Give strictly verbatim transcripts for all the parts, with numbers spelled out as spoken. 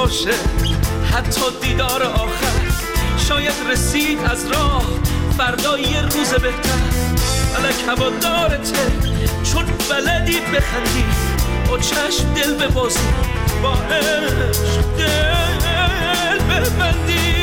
باشه حتی دیدار آخر. شاید رسید از راه فردا یه روز بهتر. ملک هوادارته چون بلدی بخندی، با چشم دل ببازی، با عشق دل ببندی.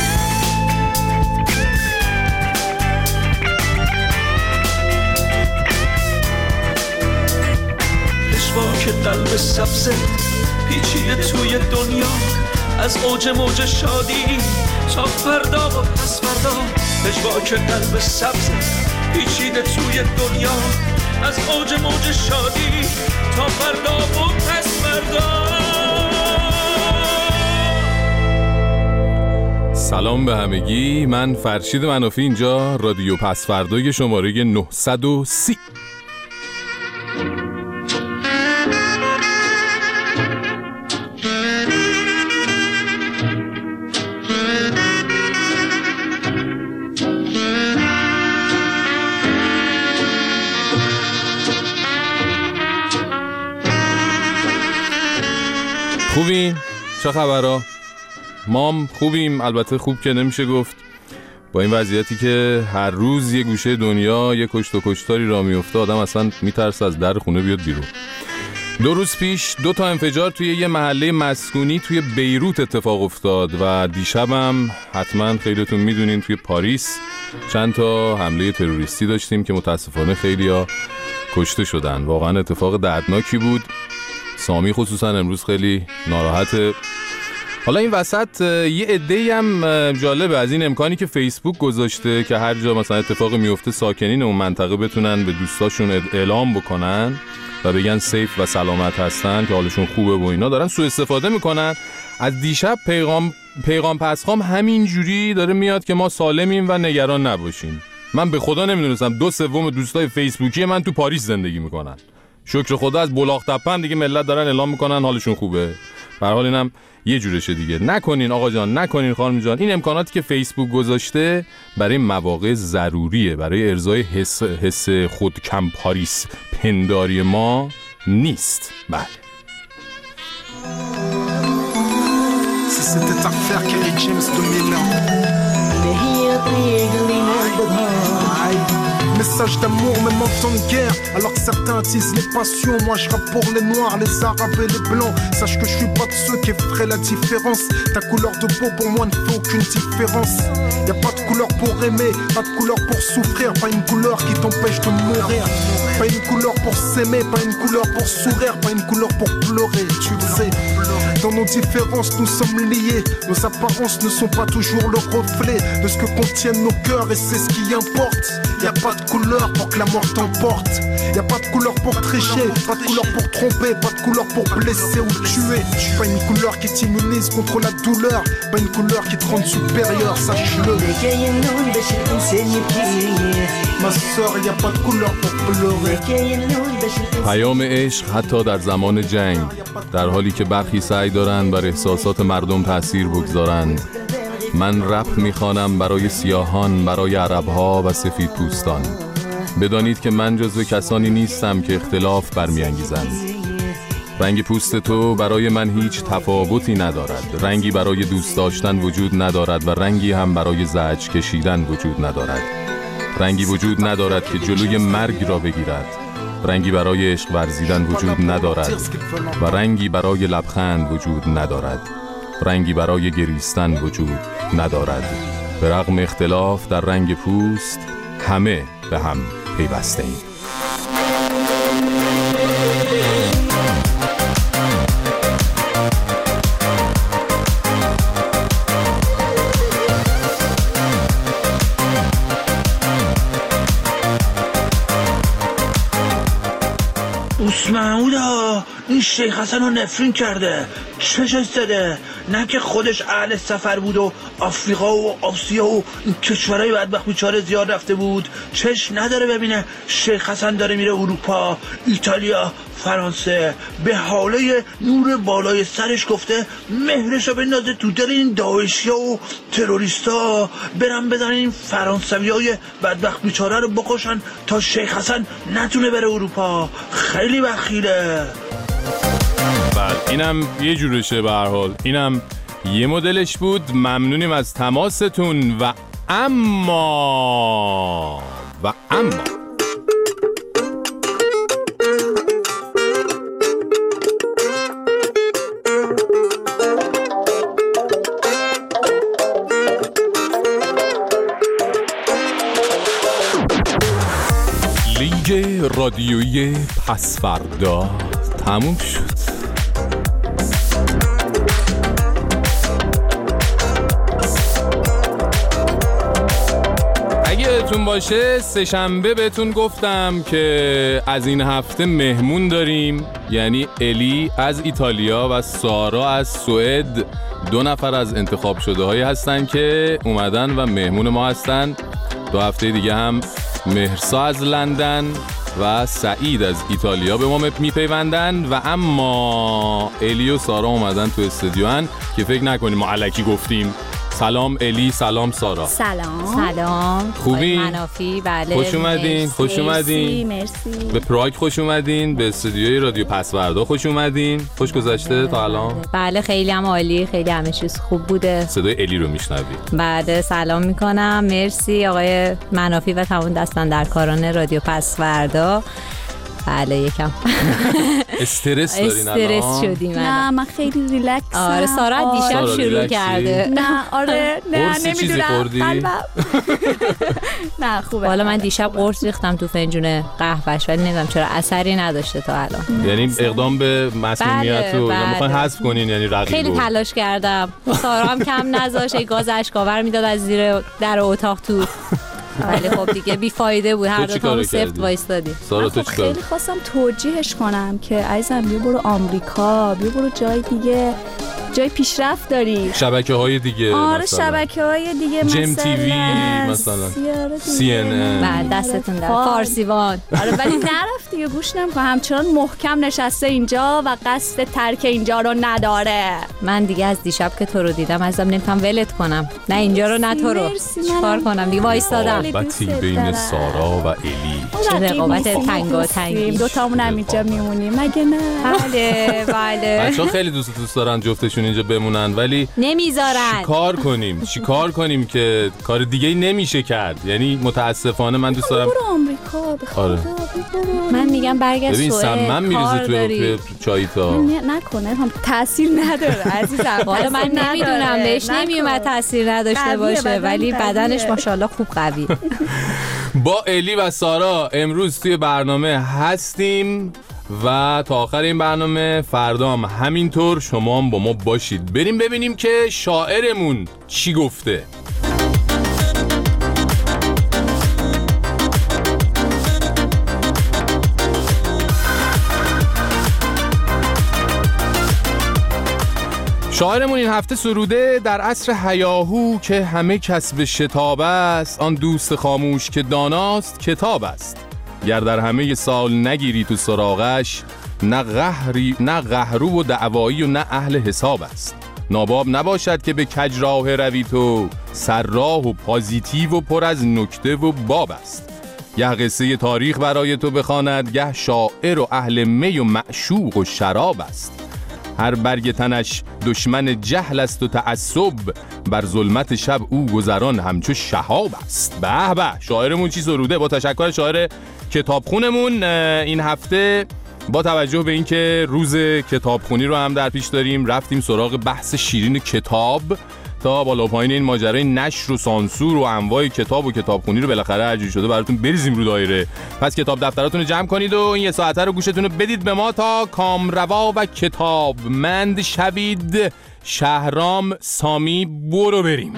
پشواک قلب سبزه پیچیده توی دنیا، از اوج موج شادی تا فردا و پس فردا. پشواک قلب سبزه پیچیده توی دنیا، از اوج موج شادی تا فردا و پس فردا. سلام به همگی، من فرشید منافی، اینجا رادیو پس فردای شماره نهصد و سی. خوبین؟ چه خبرها؟ مام خوبیم، البته خوب که نمیشه گفت با این وضعیتی که هر روز یه گوشه دنیا یه کشت و کشتاری را میفته، آدم اصلا میترسه از در خونه بیاد بیرون. دو روز پیش دو تا انفجار توی یه محله مسکونی توی بیروت اتفاق افتاد و دیشبم حتما خیلیتون میدونین توی پاریس چند تا حمله تروریستی داشتیم که متاسفانه خیلیا کشته شدن. واقعا اتفاق دردناکی بود. سامی خصوصا امروز خیلی ناراحته. حالا این وسط یه عده‌ای هم جالبه از این امکانی که فیسبوک گذاشته که هر جا مثلا اتفاقی میفته ساکنین اون منطقه بتونن به دوستاشون اعلام بکنن و بگن سیف و سلامت هستن که حالشون خوبه و اینا. دارن سوء استفاده میکنن. از دیشب پیغام پیغام پسخام همین جوری داره میاد که ما سالمیم و نگران نباشیم. من به خدا نمیدونستم دو سوم دوستای فیسبوکی من تو پاریس زندگی میکنن. شکر خدا از بلاغ تپن دیگه ملت دارن اعلام میکنن حالشون خوبه. به هر حال اینم یه جورشه دیگه. نکنین آقا جان، نکنین خانم جان. این امکاناتی که فیسبوک گذاشته برای مواقع ضروریه، برای ارضای حس حس خود کم پاریس پنداری ما نیست. بله. Message d'amour même en temps de guerre. Alors que certains attisent les passions, moi je rappe pour les noirs, les arabes et les blancs. Sache que je suis pas de ceux qui feraient la différence. Ta couleur de peau pour moi ne fait aucune différence. Y'a pas de couleur pour aimer, pas de couleur pour souffrir. Pas une couleur qui t'empêche de mourir. Pas une couleur pour s'aimer, pas une couleur pour sourire. Pas une couleur pour pleurer, tu le sais. Dans nos différences nous sommes liés. Nos apparences ne sont pas toujours le reflet de ce que contiennent nos cœurs, et c'est ce qui importe. Y'a pas de couleur pour que la mort t'emporte. Y'a pas de couleur pour tricher, pas de couleur pour tromper, pas de couleur pour blesser ou tuer. Pas une couleur qui t'immunise contre la douleur, pas une couleur qui te rend supérieur, sache-le. Ma soeur, y'a pas de couleur pour pleurer. پیام عشق حتی در زمان جنگ، در حالی که برخی سعی دارند بر احساسات مردم تأثیر بگذارند. من رپ میخوانم برای سیاهان، برای عربها و سفید پوستان. بدانید که من جزو کسانی نیستم که اختلاف برمیانگیزند. رنگ پوست تو برای من هیچ تفاوتی ندارد. رنگی برای دوست داشتن وجود ندارد و رنگی هم برای زجر کشیدن وجود ندارد. رنگی وجود ندارد که جلوی مرگ را بگیرد. رنگی برای عشق ورزیدن وجود ندارد و رنگی برای لبخند وجود ندارد. رنگی برای گریستن وجود ندارد. به رغم اختلاف در رنگ پوست همه به هم پیوسته ایم. محمودا این شیخ حسن رو نفرین کرده، چشش زده. نه که خودش اهل سفر بود و آفریقا و آسیا و این کشورهای بدبخت بیچاره زیاد رفته بود، چش نداره ببینه شیخ حسن داره میره اروپا، ایتالیا، فرانسه. به حاله نور بالای سرش گفته مهرشو بندازه تو دل این داعشیا و تروریستا، برن بزنن این فرانسویای بدبخت بیچاره رو بکشن تا شیخ حسن نتونه بره اروپا. خیلی بخیله. بله اینم یه جورشه به هر حال، اینم یه مدلش بود. ممنونیم از تماستون و اما و اما لیگ رادیویی پسوردا تموم شد. اگه یادتون باشه سه شنبه بهتون گفتم که از این هفته مهمون داریم، یعنی الی از ایتالیا و سارا از سوئد، دو نفر از انتخاب شده هایی هستن که اومدن و مهمون ما هستن. دو هفته دیگه هم مهرسا از لندن و سعید از ایتالیا به ما میپیوندن و اما الی و سارا اومدن تو استودیوان که فکر نکنیم ما الکی گفتیم. سلام الی، سلام سارا. سلام. سلام. خوبی؟ منافی. بله. خوش اومدین. خوش اومدین. مرسی. به پراگ خوش اومدین، به استودیوی رادیو پسوردا خوش اومدین. خوش گذشته تا الان؟ بله خیلی هم عالی، خیلی همه چیز خوب بوده. صدای الی رو میشنوید. بعد سلام میکنم. مرسی آقای منافی و تمام دستان در کاران رادیو پسوردا. بله یکم استرس دارین الان؟ استرس شدیم. نه من خیلی ریلکسم. آره سارا دیشب شروع کرده. نه آره نه نمیدونم. نه خوبه. حالا من دیشب قرص ریختم تو فنجون قهوه‌اش ولی نمیدونم چرا اثری نداشته تا الان. یعنی اقدام به مسمومیت رو بله. میخواین حذف کنین یعنی رقیبو؟ خیلی تلاش کردم. سارا هم کم نذاشت، ای گاز اشکاور میداد از زیر در اتاق تو. ولی خب دیگه بیفایده بود، هر دو تا سفت وایستادیم. سارا تو چیکار؟ خیلی خواستم توجیهش کنم که عزیزم بیا برو آمریکا، بیا برو جای دیگه، جای پیشرفت داری، شبکه های دیگه. آره شبکه های دیگه مثلا جیم تیوی مثلا سی ان ان. بعد دستتون در فارسیوان. آره ولی نرفتی یا گوش نمی‌کنه، همچنان محکم نشسته اینجا و قصد ترک اینجا رو نداره. من دیگه از دیشب که تو رو دیدم ازم نمی‌تونم ولت کنم، نه اینجا رو نه تو رو. چیکار کنم دیگه؟ وایسادم. رقابتی بین سارا و الی. چه رقابت تنگا تنگی. دو تامون هم اینجا میمونیم مگه نه؟ بله بله. بچه‌ها خیلی دوست دوست دارن جفتشون اینجا بمونن ولی نمیذارن. چیکار کنیم؟ چیکار کنیم که کار دیگه‌ای نمیشه کرد؟ یعنی متاسفانه من دوست دارم برو آمریکا به خدا. آره. من میگم برگشت ببین سمم میریزه توی چایتا. نکنه هم تاثیر نداره عزیزم. حالا من نمیدونم بهش نمیومد تاثیر نداشته باشه ولی بدنش ماشاءالله خوب قوی. با الی و سارا امروز توی برنامه هستیم و تا آخر این برنامه فردا هم همینطور شما هم با ما باشید. بریم ببینیم که شاعرمون چی گفته. شاعرمون این هفته سروده در عصر هیاهو که همه کسب شتاب است، آن دوست خاموش که داناست کتاب است. گر در همه سال نگیری تو سراغش، نه قهری نه قهرو و دعوایی و نه اهل حساب است. ناباب نباشد که به کج راه روی تو، سرراه و پازیتیو و پر از نکته و باب است. گه قصه تاریخ برای تو بخواند، گه شاعر و اهل می و معشوق و شراب است. هر برگ تنش دشمن جهل است و تعصب، بر ظلمت شب او گذران همچو شهاب است. به به شاعرمون چی سروده. با تشکر شاعر کتابخونمون این هفته با توجه به اینکه روز کتابخونی رو هم در پیش داریم رفتیم سراغ بحث شیرین کتاب تا بالا پایین این ماجرای نشر و سانسور و انواع کتاب و کتابخونی رو بالاخره هر جوری شده براتون بریزیم رو دایره. پس کتاب دفتراتون رو جمع کنید و این یه ساعته رو گوشتون رو بدید به ما تا کامروا و کتابمند شوید. شهرام سامی برو بریم.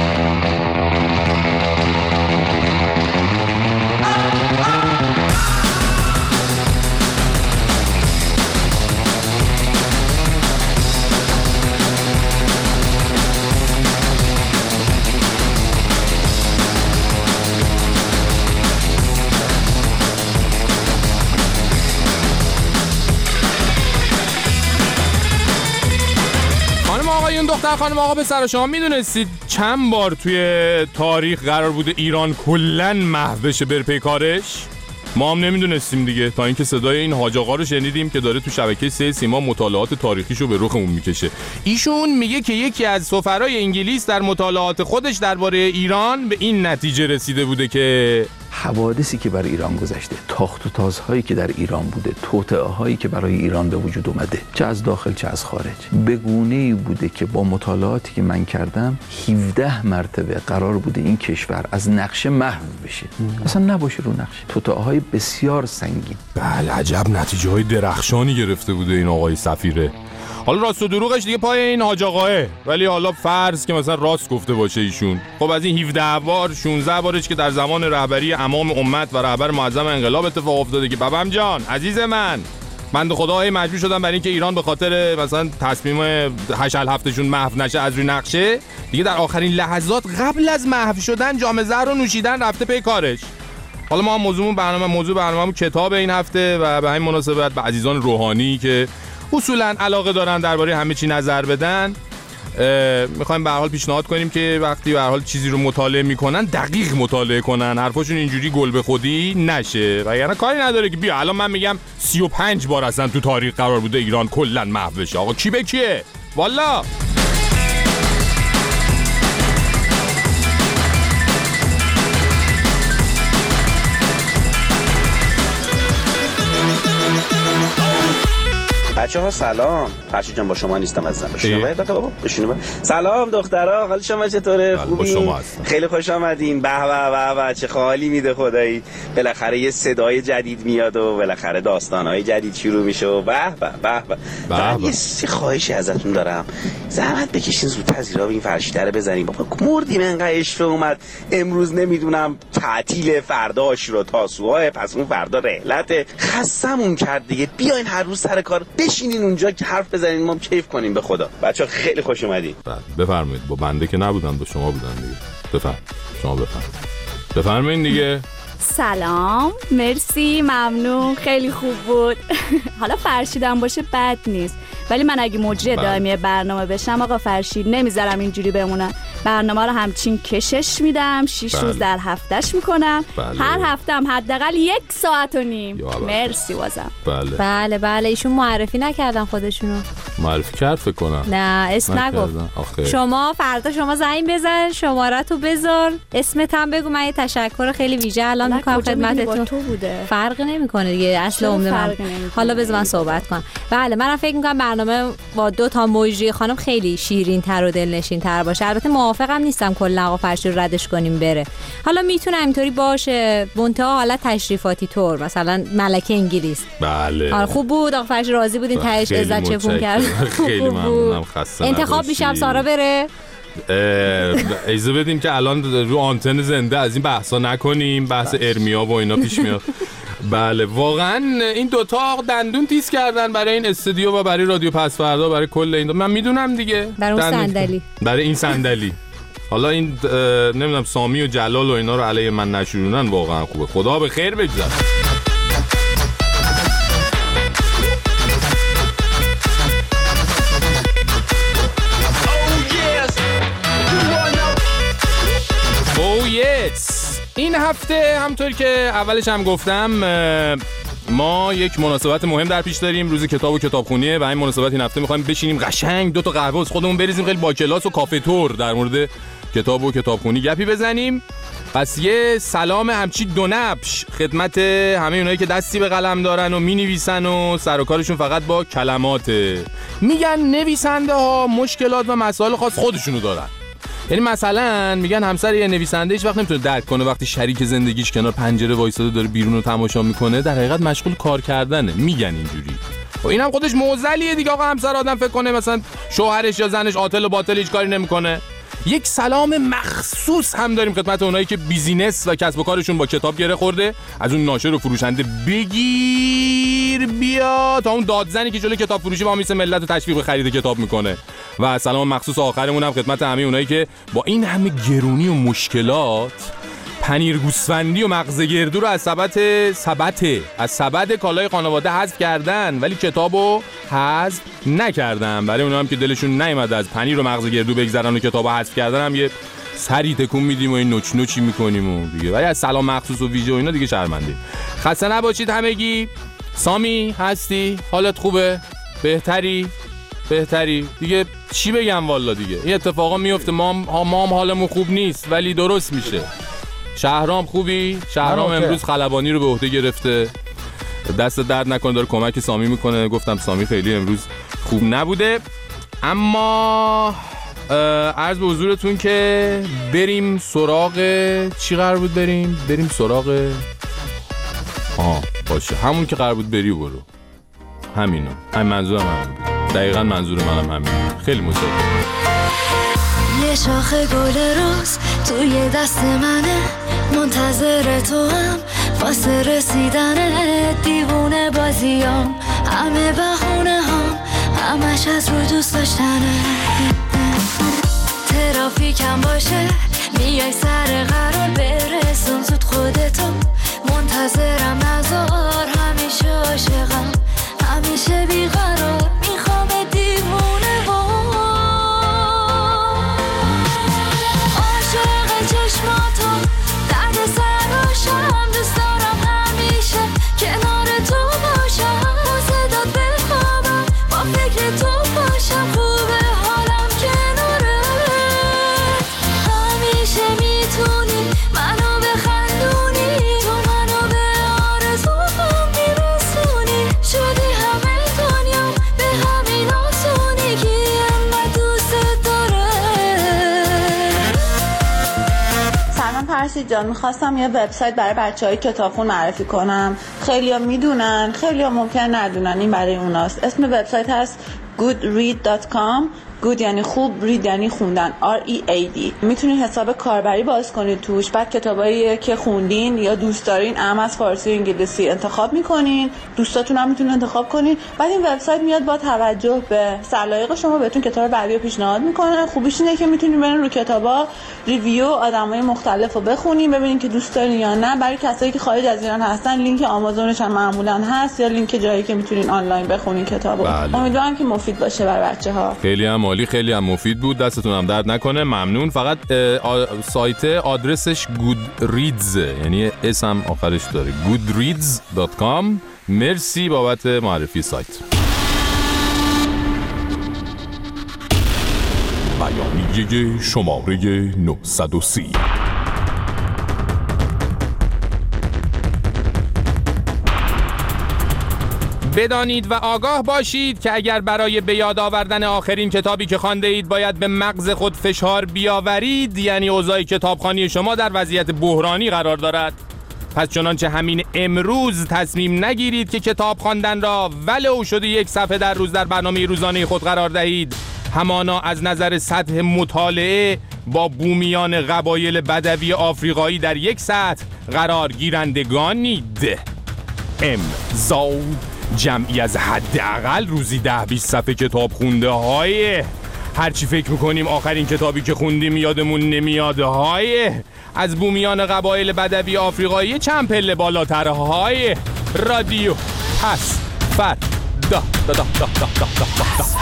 دختر خانم آقا پسر شما میدونستید چند بار توی تاریخ قرار بوده ایران کلن محو بشه بر پی کارش؟ ما هم نمیدونستیم دیگه تا اینکه صدای این حاج آقا رو شنیدیم که داره تو شبکه سه سیما مطالعات تاریخیشو به رخمون میکشه. ایشون میگه که یکی از سفرای انگلیس در مطالعات خودش درباره ایران به این نتیجه رسیده بوده که حوادثی که برای ایران گذشته، تاخت و تازهایی که در ایران بوده، توطئه‌هایی که برای ایران به وجود اومده، چه از داخل چه از خارج، به گونه‌ای بوده که با مطالعاتی که من کردم هفده مرتبه قرار بوده این کشور از نقشه محو بشه، اصلا نباشه رو نقشه. توطئه‌های بسیار سنگین. بله، عجب نتیجه‌های درخشانی گرفته بوده این آقای سفیره. حالا راست و دروغش دیگه پای این حاج آقاه، ولی حالا فرض که مثلا راست گفته باشه ایشون. خب از این هفده بار شانزده بارش که در زمان رهبری امام امت و رهبر معظم انقلاب اتفاق افتاده که بابام جان عزیز من بنده خداهای مجبور شدن برای اینکه ایران به خاطر مثلا تصمیم هشت هفتهشون محو نشه از روی نقشه، دیگه در آخرین لحظات قبل از محو شدن جام زهر رو نوشیدن رفته پی کارش. حالا ما موضوع برنامه موضوع برنامه‌مون کتاب این هفته و به همین مناسبت به عزیزان روحانی که اصولاً علاقه دارن درباره همه چی نظر بدن میخوایم به هر حال پیشنهاد کنیم که وقتی به هر حال چیزی رو مطالعه میکنن دقیق مطالعه کنن، حرفاشون اینجوری گل به خودی نشه و یعنی کاری نداره که بیا الان من میگم سی و پنج بار اصلا تو تاریخ قرار بوده ایران کلاً محو بشه. آقا کی به کیه والا؟ بچه‌ها سلام. فرشید جان با شما نیستم عزیزم. بشینید باید بابا بشینید. سلام دخترها، حال شما چطوره؟ خوبی؟ خیلی خوش آمدین. به به به به چه خالی میده خدایی. بالاخره یه صدای جدید میاد و بالاخره داستان‌های جدید شروع میشه و به به به به. یه سی خواهشی ازتون دارم. زحمت بکشین زودتر زیرا به این فرشیده رو بزنین. بابا مردیم انقدر اشفه اومد. امروز نمیدونم تعطیل، فردا عاشورا تاسوعا، پس اون فردا رحلت. خستمون کرد دیگه. بیاین هر روز سر کار بشینین اونجا که حرف بزنین، ما کیف کنیم به خدا. بچه‌ها خیلی خوش اومدین. بفرمایید. با بنده که نبودن، با شما بودن دیگه. بفرمایید. شما بفرمایید. بفرمایید دیگه. سلام، مرسی، ممنون، خیلی خوب بود. حالا فرشیدم باشه بد نیست، ولی من اگه مجری دائمی برنامه بشم آقا فرشید نمیذارم اینجوری بمونم. برنامه رو همچین کشش میدم، شیش بله. روز در هفتهش میکنم. بله. هر هفته هم حداقل یک ساعت و نیم. مرسی واسم. بله بله بله ایشون معرفی نکردن خودشونو. معرفی کرد فکر کنم. نه اسم نگفت. شما فردا شما زنگ بزن، شماره تو بذار، اسمت هم بگو، من یه تشکر خیلی ویژه الان میکنم خدمتتون. تو بوده. فرق نمیکنه دیگه، اصل عمده من. حالا بذار من صحبت کنم. بله منم فکر میکنم برنامه با دو تا مجری خانم خیلی شیرین تر و دلنشین تر باشه. البته موافقم نیستم کلا آقا فرشید رو ردش کنیم بره. حالا میتونه اینطوری باشه، منتها حالت تشریفاتی طور، مثلا ملکه انگلیس. بله. آره خوب بود، آقا فرشید راضی بودین، تهش عزت چپون کرد. خیلی ممنونم. خسته انتخاب میشم سارا بره. اجازه بدیم که الان رو آنتن زنده از این بحثا نکنیم، بحث ارمیا و اینا پیش میاد. بله واقعا این دوتا دندون تیز کردن برای این استودیو و برای رادیو پس فردا، برای کل این دو. من میدونم دیگه برای اون صندلی، برای این صندلی. حالا این نمیدونم سامی و جلال و اینا رو علیه من نشونن، واقعا خوبه. خدا به خیر بگذره. او یس این هفته همطور که اولش هم گفتم ما یک مناسبت مهم در پیش داریم، روز کتاب و کتابخونیه و این مناسبت این هفته می‌خوایم بشینیم قشنگ دو تا قهوه از خودمون بریزیم، خیلی با کلاس و کافه تور در مورد کتاب و کتابخونی گپی بزنیم. پس یه سلام همچی دو نبش خدمت همه اونایی که دستی به قلم دارن و می‌نویسن و سر و کارشون فقط با کلماته. میگن نویسنده ها مشکلات و مسائل خاص خودشونو دارن. یعنی مثلا میگن همسر یه نویسنده هیچ وقت نمیتونه درک کنه وقتی شریک زندگیش کنار پنجره وایساده داره بیرون رو تماشا میکنه، در حقیقت مشغول کار کردنه. میگن اینجوری. و اینم خودش معضلیه دیگه. آقا همسر آدم فکر کنه مثلا شوهرش یا زنش عاطل و باطل هیچ کاری نمیکنه. یک سلام مخصوص هم داریم خدمت اونایی که بیزینس و کسب و کارشون با کتاب گره خورده. از اون ناشر و فروشنده بگیر بیا تا اون دادزنی که جلوی کتاب فروشی وامیس ملت رو تشویق به خرید کتاب میکنه. و سلام مخصوص آخرمون هم خدمت همه اونایی که با این همه گرونی و مشکلات پنیر گوسفندی و مغز گردو رو از سبد سبد از سبد کالای خانواده حذف کردن ولی کتابو حذف نکردن. برای اونها هم که دلشون نیومد از پنیر و مغز گردو بگذرن و کتابو حذف کردن هم یه سری تکون میدیم و این نوچ نوچی میکنیم و دیگه. ولی از سلام مخصوص و ویژه و اینا دیگه شرمنده. خسته نباشید همگی. سامی هستی؟ حالت خوبه؟ بهتری؟ بهتری دیگه چی بگم والا دیگه این اتفاقا میفته. ما ما هم حالمون خوب نیست ولی درست میشه. شهرام خوبی؟ شهرام امروز خلبانی رو به عهده گرفته. دست درد نکنه داره کمک سامی میکنه. گفتم سامی خیلی امروز خوب نبوده. اما عرض به حضورتون که بریم سراغ چی قرار بود بریم؟ بریم سراغ آه باشه همون که قرار بود بری برو. همینو همین منظورم همین. دقیقاً منظور منم همین. خیلی متشکرم. یه شاخه گل روز توی دست منه، منتظر تو هم واسه رسیدنه. دیوونه بازیام همه بهونه هم همش از رو دوست داشتنه. ترافیکم باشه میای سر قرار برسون زود خودتو منتظرم نزار. همیشه عاشقم همیشه بیقرار میخوام دیوونه با عاشق چشماتو درد سراشم. دوست دارم همیشه کنار تو باشم با صدات بخوابم با فکر تو باشم. خوبه حالم کناره همیشه میتونی منو بخندونی تو منو به آرزوام میرسونی. شدی همه دنیا به همین آسونی که انقدر دوست داره. سلام پرسی جان، میخواستم یه وبسایت برای بچهای کتابخون معرفی کنم. خیلیا میدونن خیلیا ممکن ندونن، این برای اوناست. اسم وبسایت هست good read dot com. good یعنی خوب، read یعنی خوندن، آر ای ای دی. میتونید حساب کاربری باز کنید توش، بعد کتابایی که خوندین یا دوست دارین هم از فارسی و انگلیسی انتخاب میکنین. دوستاتون هم میتونن انتخاب کنین. بعد این وبسایت میاد با توجه به سلایق شما بهتون کتاب بعدی رو پیشنهاد میکنه. خوبیش اینه که میتونین برین رو کتابا ریویو آدمای مختلف رو بخونین ببینین که دوست دارین یا نه. برای کسایی که خارج از ایران هستن لینک آمازونش هم معمولا هست یا لینک جایی که میتونین آنلاین بخونین کتابو. بله. امیدوارم که مفید باشه برای بچه‌ها. خیلی هم عالی، خیلی هم مفید بود. دستتون هم درد نکنه. ممنون. فقط سایت آدرسش goodreads یعنی اسم آخرش داره good reads dot com. مرسی بابت معرفی سایت. بیانیه شماره نهصد و سی. بدانید و آگاه باشید که اگر برای به یاد آوردن آخرین کتابی که خوانده اید باید به مغز خود فشار بیاورید، یعنی اوضاع کتابخوانی شما در وضعیت بحرانی قرار دارد. پس چنانچه همین امروز تصمیم نگیرید که کتاب خواندن را ولو شده یک صفحه در روز در برنامه روزانه خود قرار دهید. همانا از نظر سطح مطالعه با بومیان قبایل بدوی آفریقایی در یک سطح قرار گیرندگانید. امضا جمعی از حداقل روزی ده بیست صفحه کتاب خونده های هرچی فکر میکنیم آخرین کتابی که خوندیم یادمون نمیاد های از بومیان قبایل بدوی آفریقایی چند پله بالاتر های رادیو پس فردا دا دا دا دا دا دا دا دا.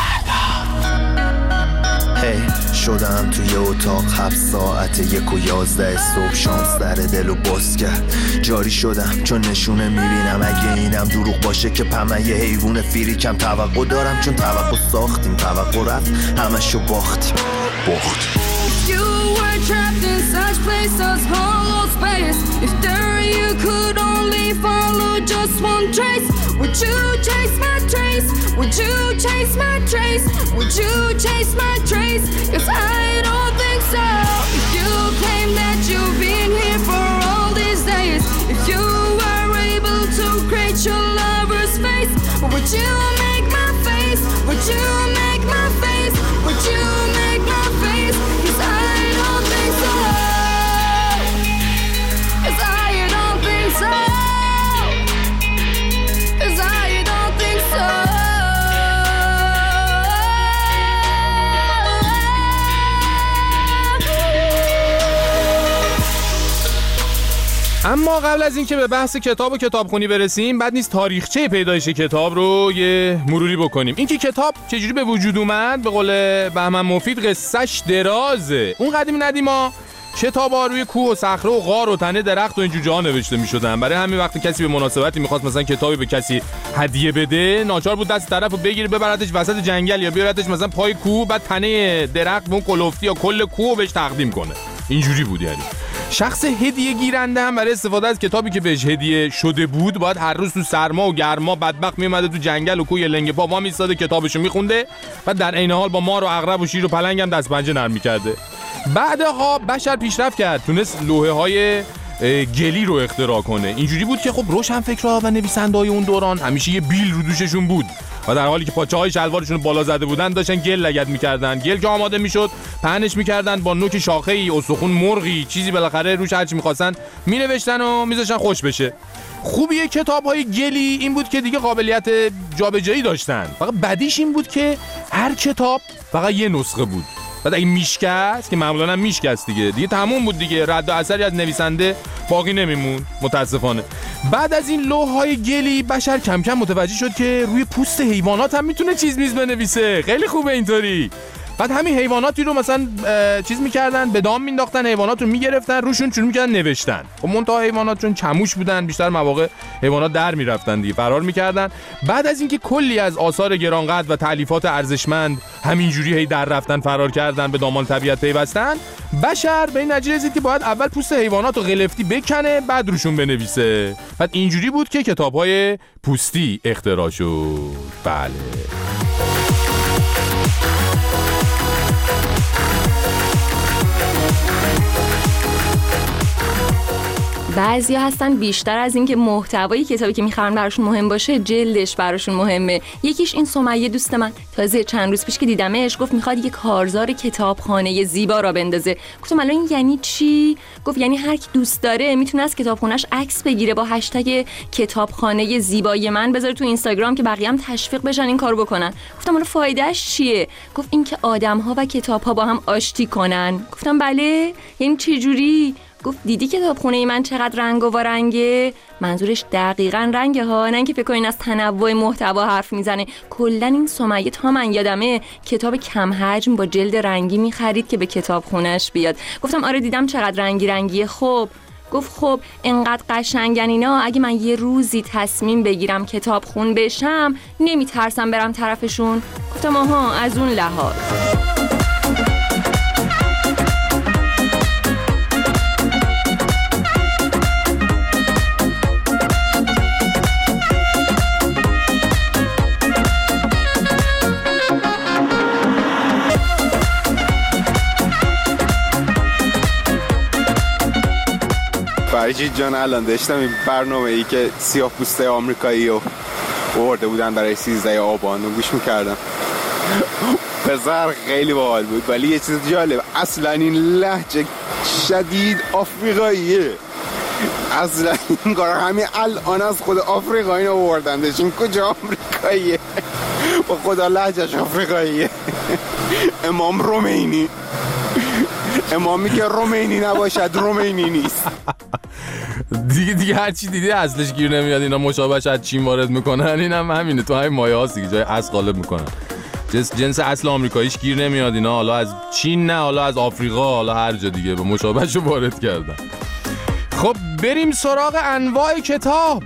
هی شدم توی اتاق هفت ساعت یک و یازده صبح شانس در دل و باز کرد. جاری شدم چون نشونه میبینم اگه اینم دروغ باشه که پمه یه حیوان فریکم. توقع دارم چون توقع ساختیم، توقع رفت همشو باختیم باخت. You were trapped in such places, hollow space. If there you could only follow just one trace, would you chase my trace? Would you chase my trace? Would you chase my trace? 'Cause I don't think so. If you claim that you've been here for all these days, if you were able to create your lover's face, would you make my face? Would you make my face? Would you make my face? 'Cause I don't think so. 'Cause I don't think so. 'Cause I don't think so. اما قبل از اینکه به بحث کتاب و کتابخونی برسیم بد نیست تاریخچه پیدایش کتاب رو یه مروری بکنیم. اینکه کتاب چجوری به وجود اومد به قول بهمن مفید قصه‌اش درازه. اون قدیم ندیما کتابا روی کوه و صخره و غار و تنه درخت و این جوجه‌ها نوشته می‌شدن. برای همین وقتی کسی به مناسبتی می‌خواست مثلا کتابی به کسی هدیه بده، ناچار بود دست طرفو بگیره ببرتش وسط جنگل یا بیارتش مثلا پای کوه، بعد تنه درخت اون کلفتی یا کل کوه بهش تقدیم کنه. اینجوری بود. یعنی شخص هدیه گیرنده هم برای استفاده از کتابی که بهش هدیه شده بود باید هر روز تو سرما و گرما بدبخت میومده تو جنگل و کوه لنگه پا وا میستاده کتابشو میخونده و در عین حال با مار و عقرب و شیر و پلنگ هم دست پنجه نرم میکرده. بعدها بشر پیشرفت کرد، تونست لوحه های گلی رو اختراع کنه. اینجوری بود که خب روشنفکرها و نویسنده‌های اون دوران همیشه یه بیل رو دوششون بود و در حالی که پاچه‌های شلوارشون بالا زده بودن داشتن گل لگد می‌کردن. گل که آماده می‌شد پهنش می‌کردن با نوک شاخه‌ای، استخون مرغی، چیزی بالاخره روش هرچی می‌خواستن مینوشتن و می‌ذاشتن خوش بشه. خوبی کتاب‌های گلی این بود که دیگه قابلیت جابجایی داشتن. فقط بدیش این بود که هر کتاب فقط یه نسخه بود. بعد اگه میشکست که معمولاً هم میشکست دیگه دیگه تموم بود دیگه، رد و اثری از نویسنده باقی نمیمون متاسفانه. بعد از این لوح‌های گلی بشر کم کم متوجه شد که روی پوست حیوانات هم میتونه چیز میز بنویسه. خیلی خوبه اینطوری. بعد همین حیواناتی رو مثلا چیز میکردن، به دام مینداختن، حیوانات رو میگرفتن روشون شروع میکردن نوشتن. خب منتها حیوانات چون چموش بودن بیشتر مواقع حیوانات در میرفتن دیگه، فرار میکردن. بعد از اینکه کلی از آثار گرانقدر و تالیفات ارزشمند همینجوری هی در رفتن فرار کردن، به دامان طبیعت پیوستن، بشر به این نتیجه رسید که باید اول پوست حیوانات رو غلفتی بکنه بعد روشون بنویسه. بعد اینجوری بود که کتاب‌های پوستی اختراع شد. بله. بعضیا هستن بیشتر از این که محتوای کتابی که میخوان براشون مهم باشه جلدش براشون مهمه. یکیش این سمیه دوست من، تازه چند روز پیش که دیدمش گفت میخواد یک کارزار کتابخانه زیبا را بندازه. گفتم الان این یعنی چی؟ گفت یعنی هر کی دوست داره میتونه از کتابخونه‌اش عکس بگیره با هشتگ کتابخانه زیبای من بذاره تو اینستاگرام که بقیه هم تشویق بشن این کارو بکنن. گفتم حالا فایدهش چیه؟ گفت این که آدم‌ها و کتاب‌ها با هم آشتی کنن. گفتم بله، یعنی چه جوری؟ گفت دیدی کتابخونه من چقدر رنگ و رنگه؟ منظورش دقیقاً رنگه ها، نه اینکه فکر کنین از تنوع محتوا حرف میزنه. کلا این سمیه تا من یادمه کتاب کم حجم با جلد رنگی میخرید که به کتابخونه‌اش بیاد. گفتم آره دیدم چقدر رنگی رنگیه. خب گفت خب انقدر قشنگن اینا، اگه من یه روزی تصمیم بگیرم کتابخون بشم نمیترسم برم طرفشون. گفتم آها از اون لحاظ. فرجید جان الان داشتم این برنامه ای که سیاه پوسته آمریکایی رو آورده بودن برای سیزده آبان رو گوش میکردم. پسر خیلی باحال بود، ولی یه چیز جالب، اصلا این لهجه شدید آفریقاییه. اصلا این کار همین الان از خود آفریقایی رو آوردن داشت. این کجا آمریکاییه؟ با خدا لهجهش آفریقاییه. امام رومینی، امامی که رومینی نباشد رومینی نیست. دیگه دیگه هر چی دیدی اصلش گیر نمیاد. اینا مشابهش از چین وارد میکنن، اینم هم همینه، تو همین مایه هاست دیگه، جای اصل غالب میکنن. جنس جنس اصل آمریکاییش گیر نمیاد. اینا حالا از چین نه، حالا از آفریقا، حالا هر جا دیگه به مشابهشو وارد کردن. خب بریم سراغ انواع کتاب.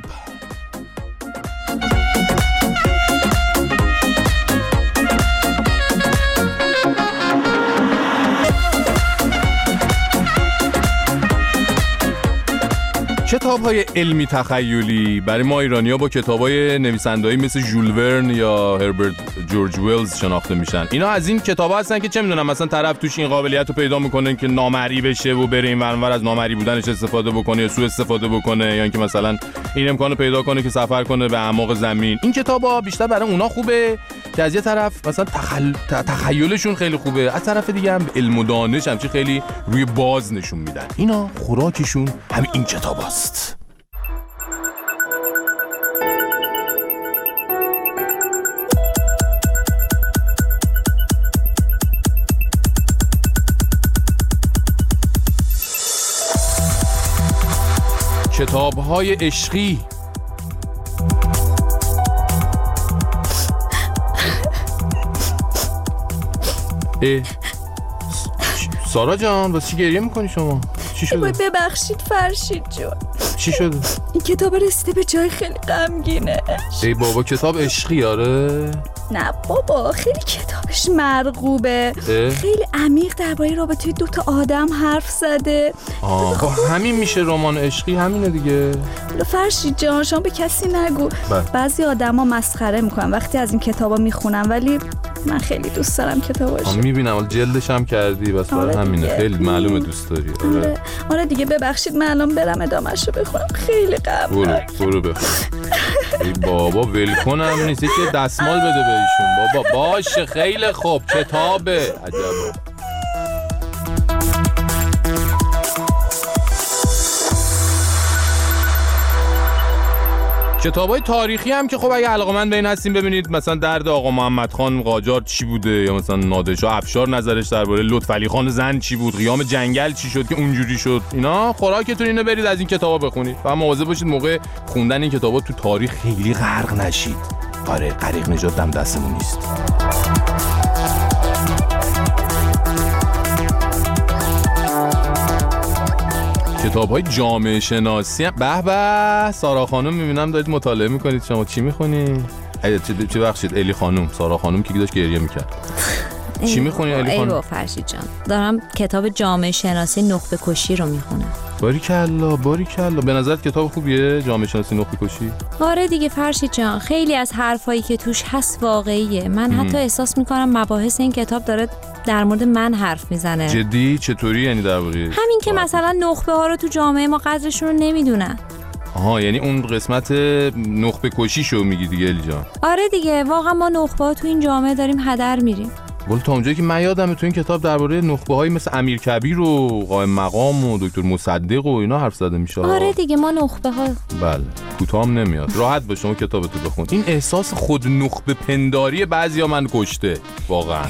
کتاب‌های علمی تخیلی برای ما ایرانی‌ها با کتاب‌های نویسنده‌ای مثل ژول ورن یا هربرت جورج ویلز شناخته میشن. اینا از این کتاب‌ها هستن که چه می‌دونم مثلا طرف توش این قابلیت رو پیدا می‌کنه که نامرئی بشه و بره این ور از نامرئی بودنش استفاده بکنه یا سوء استفاده بکنه، یا اینکه مثلا این امکانو پیدا کنه که سفر کنه به اعماق زمین. این کتاب‌ها بیشتر برای اونا خوبه که از یه طرف مثلا تخل... تخیلشون خیلی خوبه، از طرف دیگه هم علم و دانش هم چی خیلی روی باز نشون میدن. اینا خوراکشون همین این کتاباست. کتاب‌های عشقی. اه سارا جان واسه چی گریه میکنی شما؟ چی شده؟ ببخشید فرشید جان. چی شده؟ این کتاب رسیده به جای خیلی غمگینه. ای بابا کتاب عشقی آره؟ نه بابا خیلی کتابش مرغوبه، خیلی عمیق درباره رابطه دو تا آدم حرف زده. آه همین میشه رمان عشقی، همینه دیگه. فرشید جان شما به کسی نگو. بعضی آدما مسخره میکنن وقتی از این کتابا میخونن، ولی من خیلی دوست دارم کتاباشو. میبینم جلدش هم کردی بس برای همینه دیگه. خیلی معلومه دوست داری. آره. آره آره دیگه ببخشید من الان برم ادامه‌شو بخونم، خیلی غم دارم. برو برو بخون. ای بابا ولکن هم نیست که دستمال بده بهشون. بابا باشه خیلی خوب کتابه. عجبا. کتابای تاریخی هم که خب اگه علاقه‌مند به این هستین ببینید، مثلا درد آقا محمد خان قاجار چی بوده، یا مثلا نادرشاه افشار نظرش درباره لطفعلی خان زن چی بود، قیام جنگل چی شد که اونجوری شد، اینا خوراکتون اینه برید از این کتابا بخونید. و مواظب باشید موقع خوندن این کتابا تو تاریخ خیلی غرق نشید. آره غریق نجات دم دستمون نیست. کتاب‌های جامعه شناسی. به به سارا خانم میبینم دارید مطالعه میکنید. شما چی میخونی؟ چه چه بخشید الی خانم، سارا خانم که داشت گریه میکرد. چی میخونی الی خانم؟ ای فرشید جان دارم کتاب جامعه شناسی نخبه کشی رو میخونم. باریکلا باریکلا. به نظرت کتاب خوبیه جامعه شناسی نخبه کشی؟ آره دیگه فرشید جان خیلی از حرفایی که توش هست واقعیه. من ام. حتی احساس میکنم مباحث این کتاب داره در مورد من حرف میزنه. جدی؟ چطوری یعنی در واقع؟ همین که مثلا نخبه ها رو تو جامعه ما قدرشون رو نمیدونن. آها یعنی اون قسمت نخبه کشی شو میگی دیگه الی جان؟ آره دیگه واقعا ما نخبه ها تو این جامعه داریم هدر میریم. ولی تا اونجایی که من یادمه تو این کتاب درباره نخبه‌هایی مثل امیرکبیر و قائم مقام و دکتر مصدق و اینا حرف زده میشه. آره دیگه ما نخبه ها. بله کوتاهم نمیاد. راحت باش شما کتابتو بخون. این احساس خود نخبه پنداری بعضیا من کشته واقعا.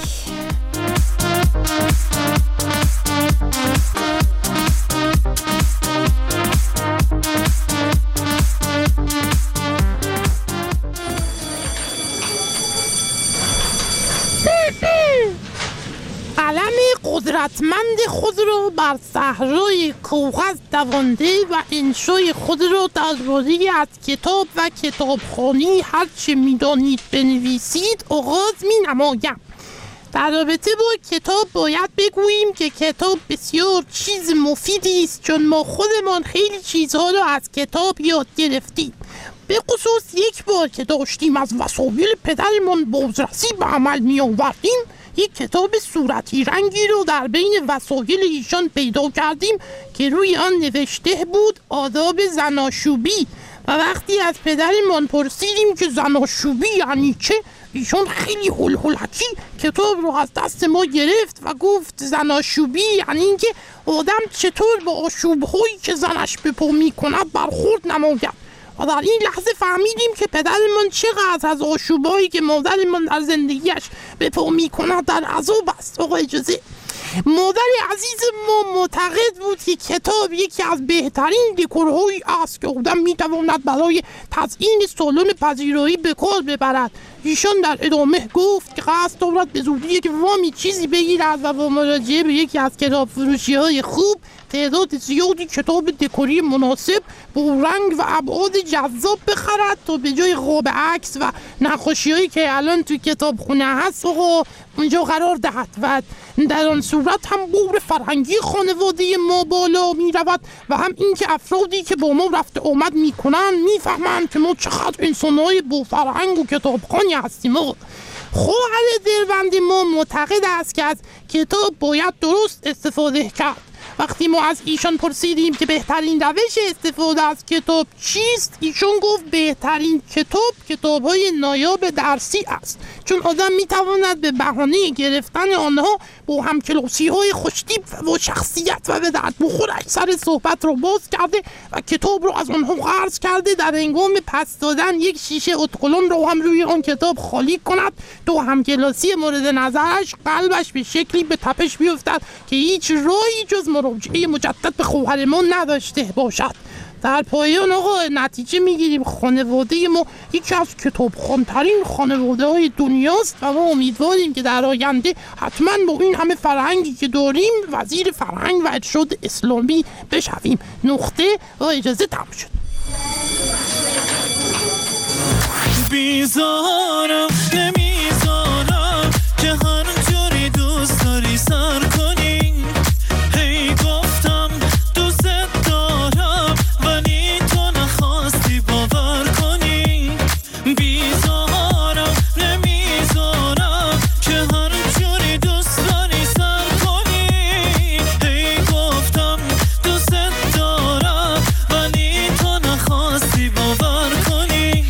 علم قدرتمند خود را بر صحرای کوهست دوانده و انشای خود را درباره از کتاب و کتابخوانی هر چه می‌دانید بنویسید آغاز می‌نمایم. در رابطه با کتاب باید بگوییم که کتاب بسیار چیز مفیدی است، چون ما خودمان خیلی چیزها را از کتاب یاد گرفتیم. به خصوص یک بار که داشتیم از وسایل پدرمان بازرسی به عمل می آوردیم، یک کتاب صورتی رنگی رو در بین وسایل ایشان پیدا کردیم که روی آن نوشته بود آداب زناشویی. و وقتی از پدرمان پرسیدیم که زناشویی یعنی چه، ایشان خیلی هول هولکی کتاب رو از دست ما گرفت و گفت زناشویی یعنی اینکه آدم چطور با آشوب‌هایی که زنش به پا می‌کند برخورد نماید. و در این لحظه فهمیدیم که پدرمان چقدر از آشوبایی که مادرمان در زندگیش به پا می‌کند در عذاب است. آقا اجازه. مادر عزیز ما معتقد بود که کتاب یکی از بهترین دکورهایی است که آدم می‌تواند برای تزیین سالن پذیرایی به کار ببرد. ایشان در ادامه گفت که قصد دارد به زودی یک وامی چیزی بگیرد و با مراجعه به یکی از کتاب فروشی‌های خوب تعداد زیادی کتاب دکوری مناسب با رنگ و ابعاد جذاب بخرد تا به جای قاب عکس و نقاشی‌هایی که الان توی کتابخونه هست آقا اونجا قرار دهد و در آن صورت هم بور فرهنگی خانواده ما بالا می رود و هم اینکه افرادی که با ما رفت آمد می کنند می فهمند که ما چقدر انسان‌های با فرهنگ و کتابخوانی هستیم. خواهر دلبند ما معتقد است که از کتاب باید درست استفاده کرد. وقتی ما از ایشان پرسیدیم که بهترین روش استفاده از کتاب چیست، ایشان گفت بهترین کتاب کتاب‌های نایاب درسی است، چون آدم میتواند به بهانه گرفتن آنها با همکلاسی‌های خوش‌تیپ و با شخصیت و به درد بخورش سر صحبت را باز کرده و کتاب را از آنها قرض کرده در هنگام پس دادن یک شیشه اتکلون را هم روی آن کتاب خالی کند تا همکلاسی مورد نظرش قلبش به شکلی به تپش بیفتد که هیچ راهی جز مراجعه مجدد به خواهر ما نداشته باشد. در پایان آقا نتیجه میگیریم خانواده ما یکی از کتابخوان‌ترین خانواده های دنیاست و ما امیدواریم که در آینده حتما با این همه فرهنگی که داریم وزیر فرهنگ و ارشاد اسلامی بشویم. نقطه و اجازه تموم شد. بیزارم نمیزارم که هر جوری دوست داری سر کنی. هی گفتم دوست دارم ولی تو نخواستی باور کنی. بیزارم نمیزارم که هر جوری دوست داری سر کنی. هی گفتم دوست دارم ولی تو نخواستی باور کنی.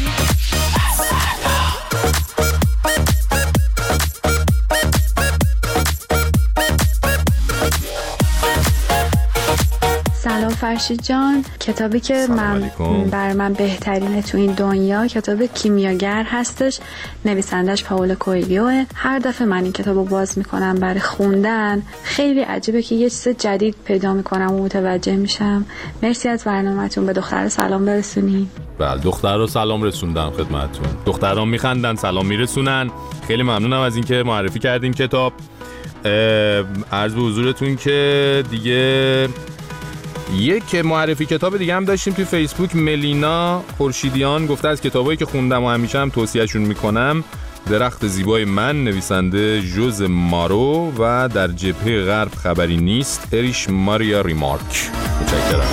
سلام فرشید جان، کتابی که من بر من بهترینه تو این دنیا کتاب کیمیاگر هستش، نویسندش پائولو کوئلیوه. هر دفعه من این کتابو باز میکنم برای خوندن خیلی عجیبه که یه چیز جدید پیدا میکنم و متوجه میشم. مرسی از برنامه‌تون. به دختر سلام برسونین. بله دختر رو سلام رسوندم خدمتتون. دختران میخندن سلام میرسونن. خیلی ممنونم از اینکه معرفی کردین کتاب. عرض به حضورتون که دیگه یک معرفی کتاب دیگه هم داشتیم توی فیسبوک. ملینا خورشیدیان گفته از کتابایی که خوندم و همیشه هم توصیهشون میکنم درخت زیبای من نویسنده ژوز مارو و در جبهه غرب خبری نیست اریش ماریا ریمارک. متشکرم.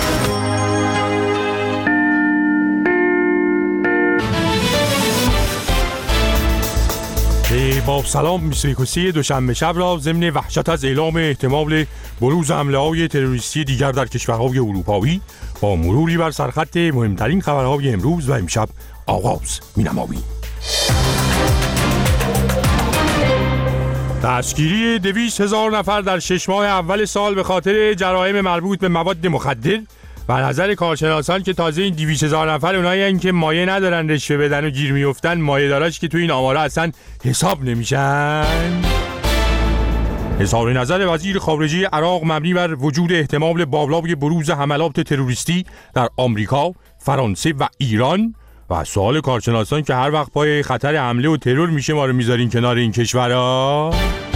با سلام بیست و یک دوشنبه شب را ضمن وحشت از اعلام احتمال بروز حمله‌های تروریستی دیگر در کشورهای اروپایی با مروری بر سرخط مهمترین خبرهای امروز و امشب آغاز می‌نماییم. دستگیری دویست هزار نفر در شش ماه اول سال به خاطر جرایم مربوط به مواد مخدر و نظر کارشناسان که تازه این دویست هزار نفر اونایی هستن که مایه ندارن رشوه بدن و گیر میافتن، مایه داراش که تو این آماره اصلا حساب نمیشن. اظهار نظر وزیر خارجه عراق مبنی بر وجود احتمال بالای بروز حملات تروریستی در آمریکا، فرانسه و ایران و سوال کارشناسان که هر وقت پای خطر حمله و ترور میشه ما رو میذارین کنار این کشورها.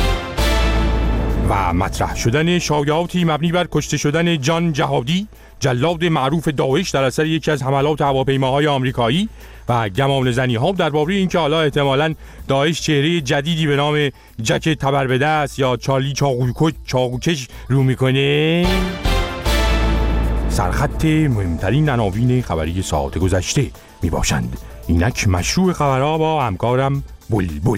و مطرح شدن شایعاتی مبنی بر کشته شدن جان جهادی، جلاد معروف داعش در اثر یکی از حملات هواپیماهای آمریکایی و گمان زنی ها درباره اینکه حالا احتمالاً داعش چهره جدیدی به نام جک تبربده است یا چارلی چاقوکش رو میکنه. سرخط مهمترین عناوین خبری ساعت گذشته می باشند. اینک مشروع خبرها با همکارم بلبل.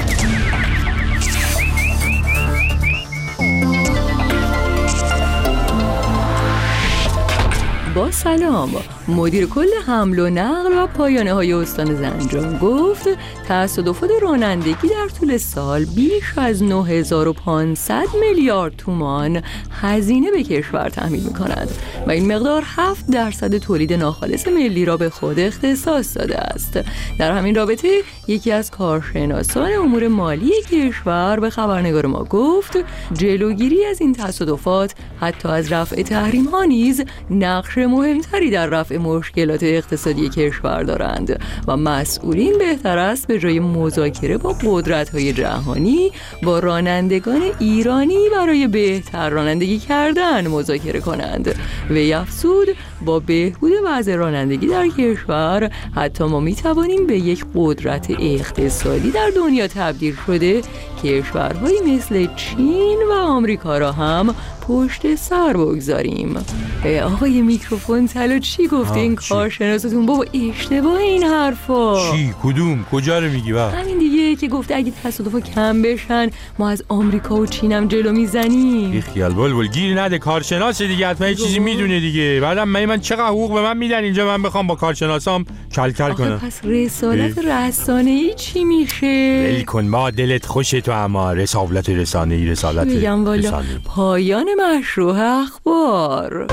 با سلام، مدیر کل حمل و نقل و پایانه های استان زنجان گفت تصادفات رانندگی در طول سال بیش از نه هزار و پانصد میلیارد تومان هزینه به کشور تحمیل می کند و این مقدار هفت درصد تولید ناخالص ملی را به خود اختصاص داده است. در همین رابطه یکی از کارشناسان امور مالی کشور به خبرنگار ما گفت جلوگیری از این تصادفات حتی از رفع تحریم ها نیز نقش مهمتری در رفع مشکلات اقتصادی کشور دارند و مسئولین بهتر است به جای مذاکره با قدرت‌های جهانی با رانندگان ایرانی برای بهتر رانندگی کردن مذاکره کنند. وی افزود با بهبود وضع رانندگی در کشور حتی ما می‌توانیم به یک قدرت اقتصادی در دنیا تبدیل شده کشورهایی مثل چین و آمریکا را هم پشت سر بگذاریم. آقای میکروفون طلا چی گفته این کارشناستون؟ بابا اشتباه این حرفا. چی؟ کدوم؟ کجا رو میگی با؟ همین دیگه که گفته اگه تصادفا کم بشن ما از آمریکا و چینم جلو میزنیم. بی خیال بلبل گیر نده، کارشناس دیگه حتما یه چیزی میدونه دیگه. بعدم من من چقدر حقوق به من میدن اینجا من بخوام با کارشناسام کل کل کنم. پس رسالت رسانه‌ای چی میشه؟ ول کن ما دلت خوشه تو، اما رسالت رسانه‌ای رسالت رسانه‌ای. پایان مشروع اخبار.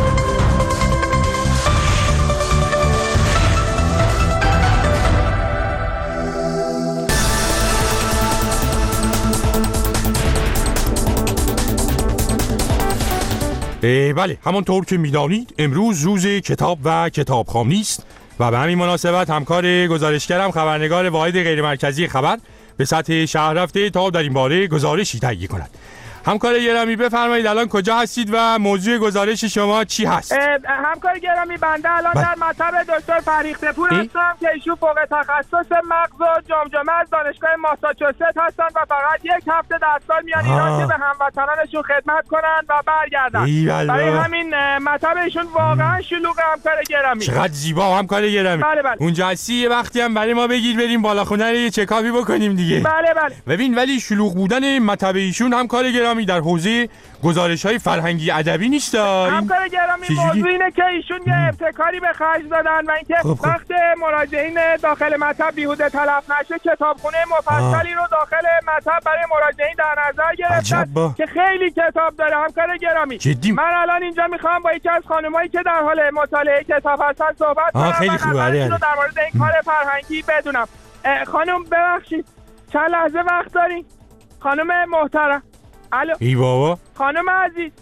بله، همانطور که میدانید امروز روز کتاب و کتابخوانی است و به همین مناسبت همکار گزارشگرم خبرنگار واحد غیرمرکزی خبر به سطح شهر رفته تا در این باره گزارشی تهیه کند. همکار گرامی بفرمایید الان کجا هستید و موضوع گزارش شما چی هست؟ همکار گرامی بنده الان در مطب دکتر فریخته پور هستم که ایشون فوق تخصص مغز و جمجمه از دانشگاه ماساچوست هستن و فقط یک هفته در سال میان ایران که به هموطنانشون خدمت کنن و برگردن. برای همین مطب ایشون واقعا شلوغ. همکار گرامی چقدر زیبا همکار گرامی. بله بله. اونجا هستی یه وقتی هم برای ما بگیر بریم بالا خونه رو یه چکاپی بکنیم دیگه. بله بله. ببین ولی شلوغ بودن مطب ایشون همکار گرامی در حوزه گزارش‌های فرهنگی ادبی نیست. همکار گرامی موضوع اینه که ایشون یه ابتکاری به خرج دادن و اینکه خب خب. وقت مراجعین داخل مطب بیهوده تلف نشه کتابخونه مفصلی رو داخل مطب برای مراجعین در نظر گرفتن که خیلی کتاب داره. همکار گرامی جدی؟ من الان اینجا میخوام با یکی از خانمایی که در حال مطالعه کتاب هستن صحبت کنم خیلی خوبه. رو در مورد این کار فرهنگی بدونم. خانم ببخشید چند لحظه وقت دارین؟ خانم محترم. الو ای بابا خانم عزیز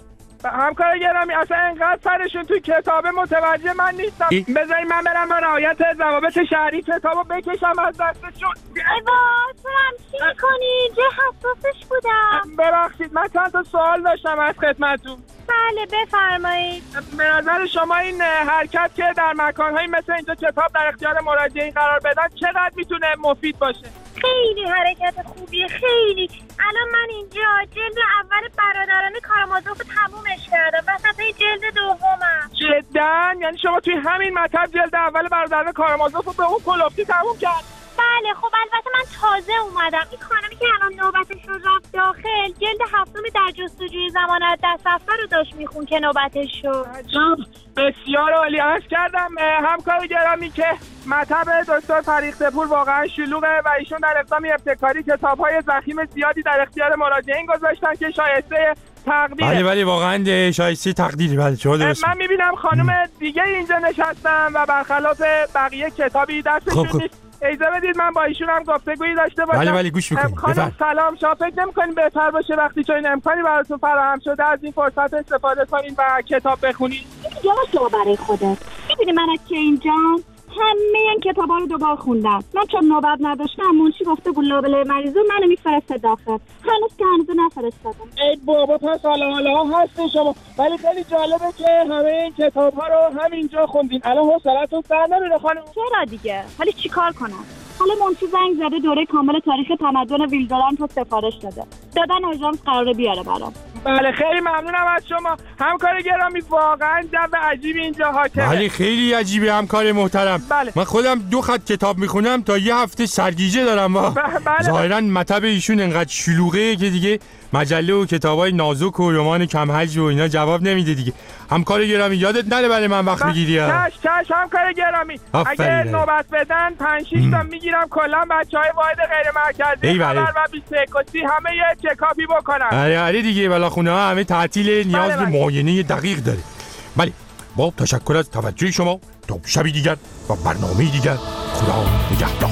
همکار گرامی اصلا انقدر سرشون تو کتابه متوجه من نیستم. بذاری من برم با رعایت ضوابط شهری کتابو بکشم از دستشون. ای بابا تو هم چی میکنی؟ چه حساسش بودم. ببخشید من چند تا سوال داشتم از خدمتتون. بله بفرمایید. به نظر شما این حرکت که در مکان‌هایی مثل اینجا کتاب در اختیار مراجعین قرار بدن چقدر میتونه مفید باشه؟ خیلی حرکت خوبیه خیلی. الان من اینجا جلد اول برادران کارامازوف رو تمومش کردم وسطای جلد دومم. جدن؟ یعنی شما توی همین مطب جلد اول برادران کارامازوف رو به اون کلوفتی تموم کرد؟ بله خب البته من تازه اومدم. این خانمی که الان نوبتش رو رفت داخل جلد هفتمی در جستجوی زمانت در سفر رو داشت میخون که نوبتش شد. عجب بسیار عالی. عرض کردم همکار گرامی که مطب دکتر فریخته پور واقعا شلوغه و ایشون در اقدام ابتکاری کتاب‌های ضخیم زیادی در اختیار مراجعین گذاشتن که شایسته تقدیره. بله بله واقعا شایسته تقدیری. بله شما درست. من میبینم خانم دیگه اینجا نشستن و برخلاف بقیه کتابی دستشون خب نیست. اجازه بدید من با ایشون هم گفتگویی داشته باشم. بله بله گوش میکنیم. خانم سلام. شما فکر نمی‌کنین بهتر باشه وقتی چون امکانی براتون فراهم شده از این فرصت استفاده کنین و کتاب بخونین؟ یا شما برای خودت می‌بینی من از که اینجا همه این کتابا رو دوبار خوندم. من چون نوبت نداشتم منشی گفته بود لابلای مریضو منو میفرسته داخل. هنوز که هنوز نفرستادم. ای بابا پس حالا حالا هستین شما. ولی خیلی جالبه که همه این کتاب‌ها رو همینجا خوندین. الان حوصله‌تون سر نمیره خانم. چرا دیگه؟ حالا چیکار کنم؟ حالا منشی زنگ زده دوره کامل تاریخ تمدن ویلدورانت رو سفارش داده. دادن اجرام قراره بیاره برام. بله خیلی ممنونم از شما همکار گرامی. واقعا جو عجیبی اینجا حاکمه. بله خیلی عجیبه همکار محترم. بله. من خودم دو خط کتاب میخونم تا یه هفته سرگیجه دارم. با بله. ظاهرا مطب ایشون انقدر شلوغه که دیگه مجله و کتابای نازک و رمان کم حجم و اینا جواب نمیده دیگه. همکار گرامی یادت نره برای من وقت میگیری. چش چش همکار گرامی. اگه نوبت بدن پنج شش تا میگیرم کلا بچهای واحد غیر مرکزی خبر و بیست و یک همه یه چکاپی بکنن. آره آره دیگه بلاخونه ها همه تعطیل نیاز به معاینه دقیق داره. بله با تشکر از توجه شما تا شبی دیگر و برنامه دیگر. خدا نگهدار.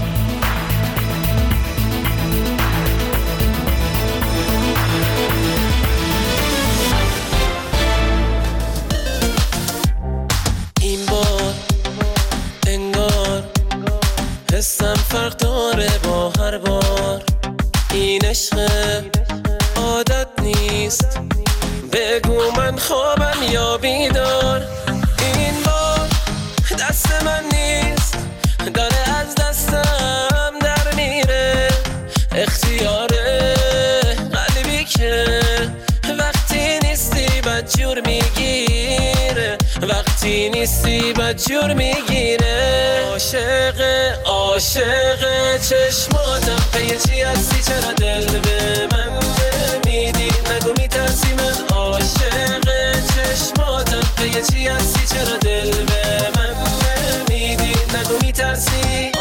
حسم فرق داره با هر بار. این عشق عادت نیست. بگو من خوابم یا بیدار. این بار دست من نیست داره از دستم در میره. اختیار قلبی که وقتی نیستی بدجور میگیره. وقتی نیستی بدجور میگیره. عاشق عاشق چشماتم پی چی هستی چرا دل به من نمیدی نگو میترسی من. عاشق چشماتم پی چی هستی چرا دل به من نمیدی نگو میترسی.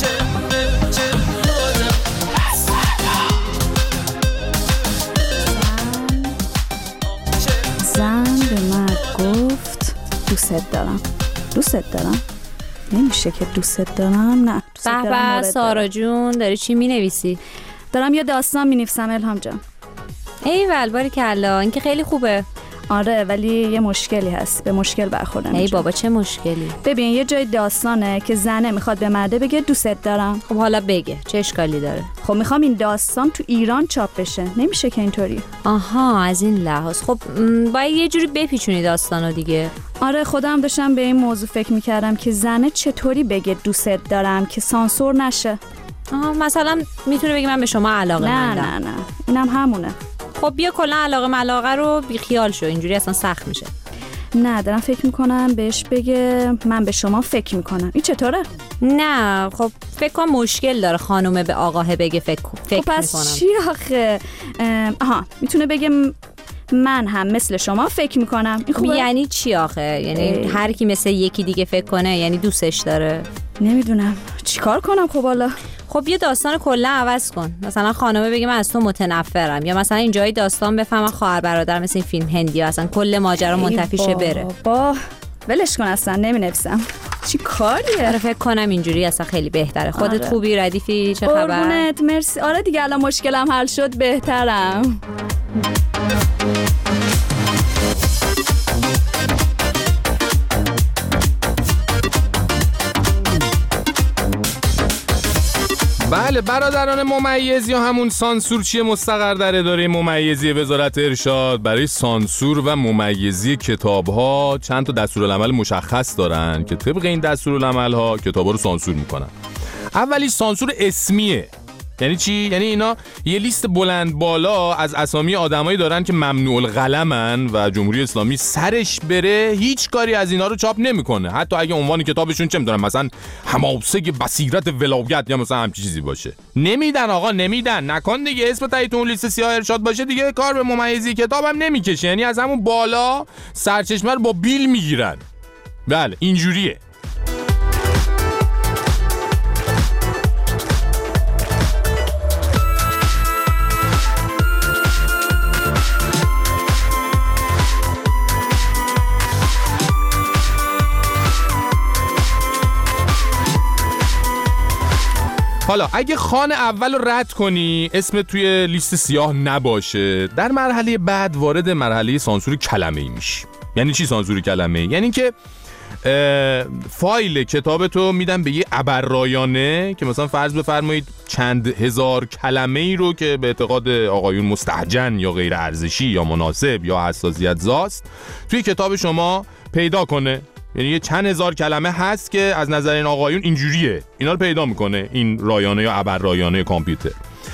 زن به مرد گفت دوست دارم. دوست دارم نمیشه که دوست دارم. نه دوست دارم. سارا جون داری چی مینویسی؟ دارم یه داستان مینویسم الهام جان. ایول باریکلا این که خیلی خوبه. آره ولی یه مشکلی هست، به مشکل برخوردم. ای بابا چه مشکلی؟ ببین یه جای داستانه که زنه میخواد به مرده بگه دوست دارم. خب حالا بگه چه اشکالی داره؟ خب میخوام این داستان تو ایران چاپ بشه، نمیشه که اینطوری. آها از این لحاظ. خب باید یه جوری بپیچونی داستانو دیگه. آره خودم داشتم به این موضوع فکر میکردم که زنه چطوری بگه دوست دارم که سانسور نشه. آها مثلا میتونه بگه من به شما علاقه مندم. نه نه نه اینم همونه. خب بیا کلا علاقه ملاقه رو بیخیال شو، اینجوری اصلا سخت میشه. نه دارم فکر میکنم بهش بگه من به شما فکر میکنم. این چطوره؟ نه خب فکر کنم مشکل داره خانومه به آقاه بگه فکر فکر خب پس میکنم. چی آخه؟ آها میتونه بگه من هم مثل شما فکر میکنم. این خوبه؟ یعنی چی آخه؟ یعنی ای. هر کی مثل یکی دیگه فکر کنه یعنی دوستش داره؟ نمیدونم چیکار کنم. خب حالا خب یه داستان کلا عوض کن. مثلا خانومه بگه من از تو متنفرم، یا مثلا اینجای داستان بفهمم خواهر برادر مثل این فیلم هندی ها اصلا کل ماجرا منتفی شه بره. با ولش کن اصلا نمینویسم. چی کاریه؟ آره فکر کنم اینجوری اصلا خیلی بهتره. خودت آره. خوبی ردیفی چه خبر؟ قربونت مرسی. آره دیگه الان مشکلم حل شد بهترم. بله برادران ممیز یا همون سانسورچی مستقر در اداره ممیزی وزارت ارشاد برای سانسور و ممیزی کتاب‌ها چند تا دستورالعمل مشخص دارن که طبق این دستورالعمل‌ها کتاب‌ها رو سانسور میکنن. اولی سانسور اسمیه. یعنی چی؟ یعنی اینا یه لیست بلند بالا از اسامی آدمایی دارن که ممنوع القلمن و جمهوری اسلامی سرش بره هیچ کاری از اینا رو چاپ نمیکنه، حتی اگه عنوان کتابشون چه میدونم مثلا حماسه بصیرت ولایت یا مثلا همچین چیزی باشه. نمیدن آقا نمیدن. نکن دیگه اسم تایید اون لیست سیاه ارشاد باشه دیگه کار به ممیزی کتابم نمیکشه. یعنی از همون بالا سرچشمه رو با بیل میگیرن. بله اینجوریه. حالا اگه خان اول رو رد کنی اسم توی لیست سیاه نباشه، در مرحله بعد وارد مرحله سانسور کلمه‌ای میشی. یعنی چی سانسور کلمه‌ای؟ یعنی که فایل کتابتو میدن به یه ابررایانه که مثلا فرض بفرمایید چند هزار کلمه‌ای رو که به اعتقاد آقایون مستهجن یا غیر ارزشی یا مناسب یا حساسیت زاست توی کتاب شما پیدا کنه. یعنی یه چند هزار کلمه هست که از نظر این آقایون اینجوریه، اینا رو پیدا میکنه این رایانه یا ابر رایانه کامپیوتر.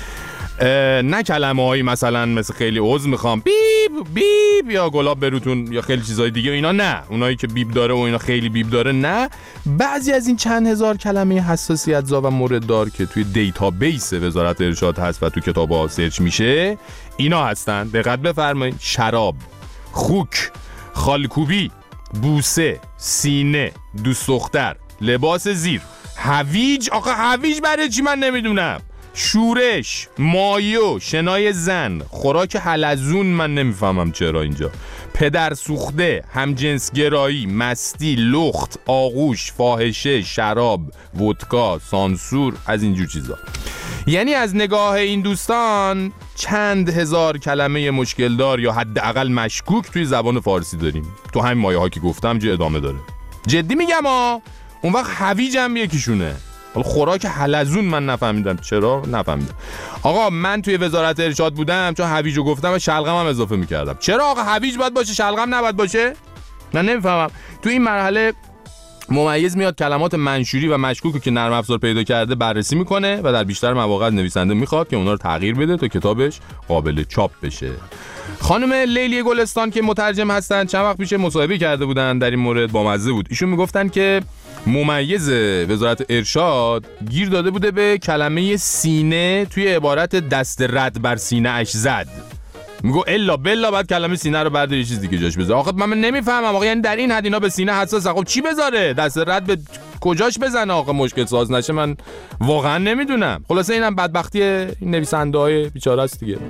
نه کلمه هایی مثلا مثل خیلی عضو میخوام بیب بیب یا گلاب بروتون یا خیلی چیزهای دیگه، اینا نه. اونایی که بیب داره و اینا خیلی بیب داره نه. بعضی از این چند هزار کلمه حساسیت زا و مورد دار که توی دیتابیس وزارت ارشاد هست و تو کتاب‌ها سرچ میشه اینا هستن. دقت بفرمایید: شراب، خوک، خالکوبی، بوسه، سینه، دوست دختر، لباس زیر، هویج. آقا هویج برای چی من نمیدونم. شورش، مایو، شنای زن، خوراک حلزون من نمیفهمم چرا اینجا، پدر سوخته، همجنسگرایی، مستی، لخت، آغوش، فاحشه، شراب، ودکا، سانسور، از اینجور چیزا. یعنی از نگاه این دوستان چند هزار کلمه مشکل دار یا حداقل مشکوک توی زبان فارسی داریم. تو همین مایه ها که گفتم جه ادامه داره. جدی میگم ها. اون وقت هویج هم یکیشونه. حالا خوراک حلزون من نفهمیدم چرا نفهمیدم. آقا من توی وزارت ارشاد بودم چون هویجو گفتم و شلغم هم اضافه میکردم. چرا آقا هویج باید باشه شلغم نباید باشه؟ من نمیفهمم. تو این مرحله ممیز میاد کلمات منشوری و مشکوکو که نرم افزار پیدا کرده بررسی میکنه و در بیشتر مواقع نویسنده میخواد که اونا رو تغییر بده تا کتابش قابل چاپ بشه. خانم لیلی گلستان که مترجم هستن چند وقت پیش مصاحبه کرده بودن در این مورد، با مزه بود. ایشون میگفتن که ممیز وزارت ارشاد گیر داده بوده به کلمه سینه توی عبارت دست رد بر سینه اش زد. میگو الا بلا بعد کلمه سینه رو برداری چیز دیگه جاش بذار. آخه من نمیفهمم آقا، یعنی در این حد اینا به سینه حساسه. خب چی بذاره؟ دست رد به کجاش بزنه آقا مشکل ساز نشه؟ من واقعا نمیدونم. خلاصه اینم بدبختی این نویسنده‌های بیچاره است دیگه.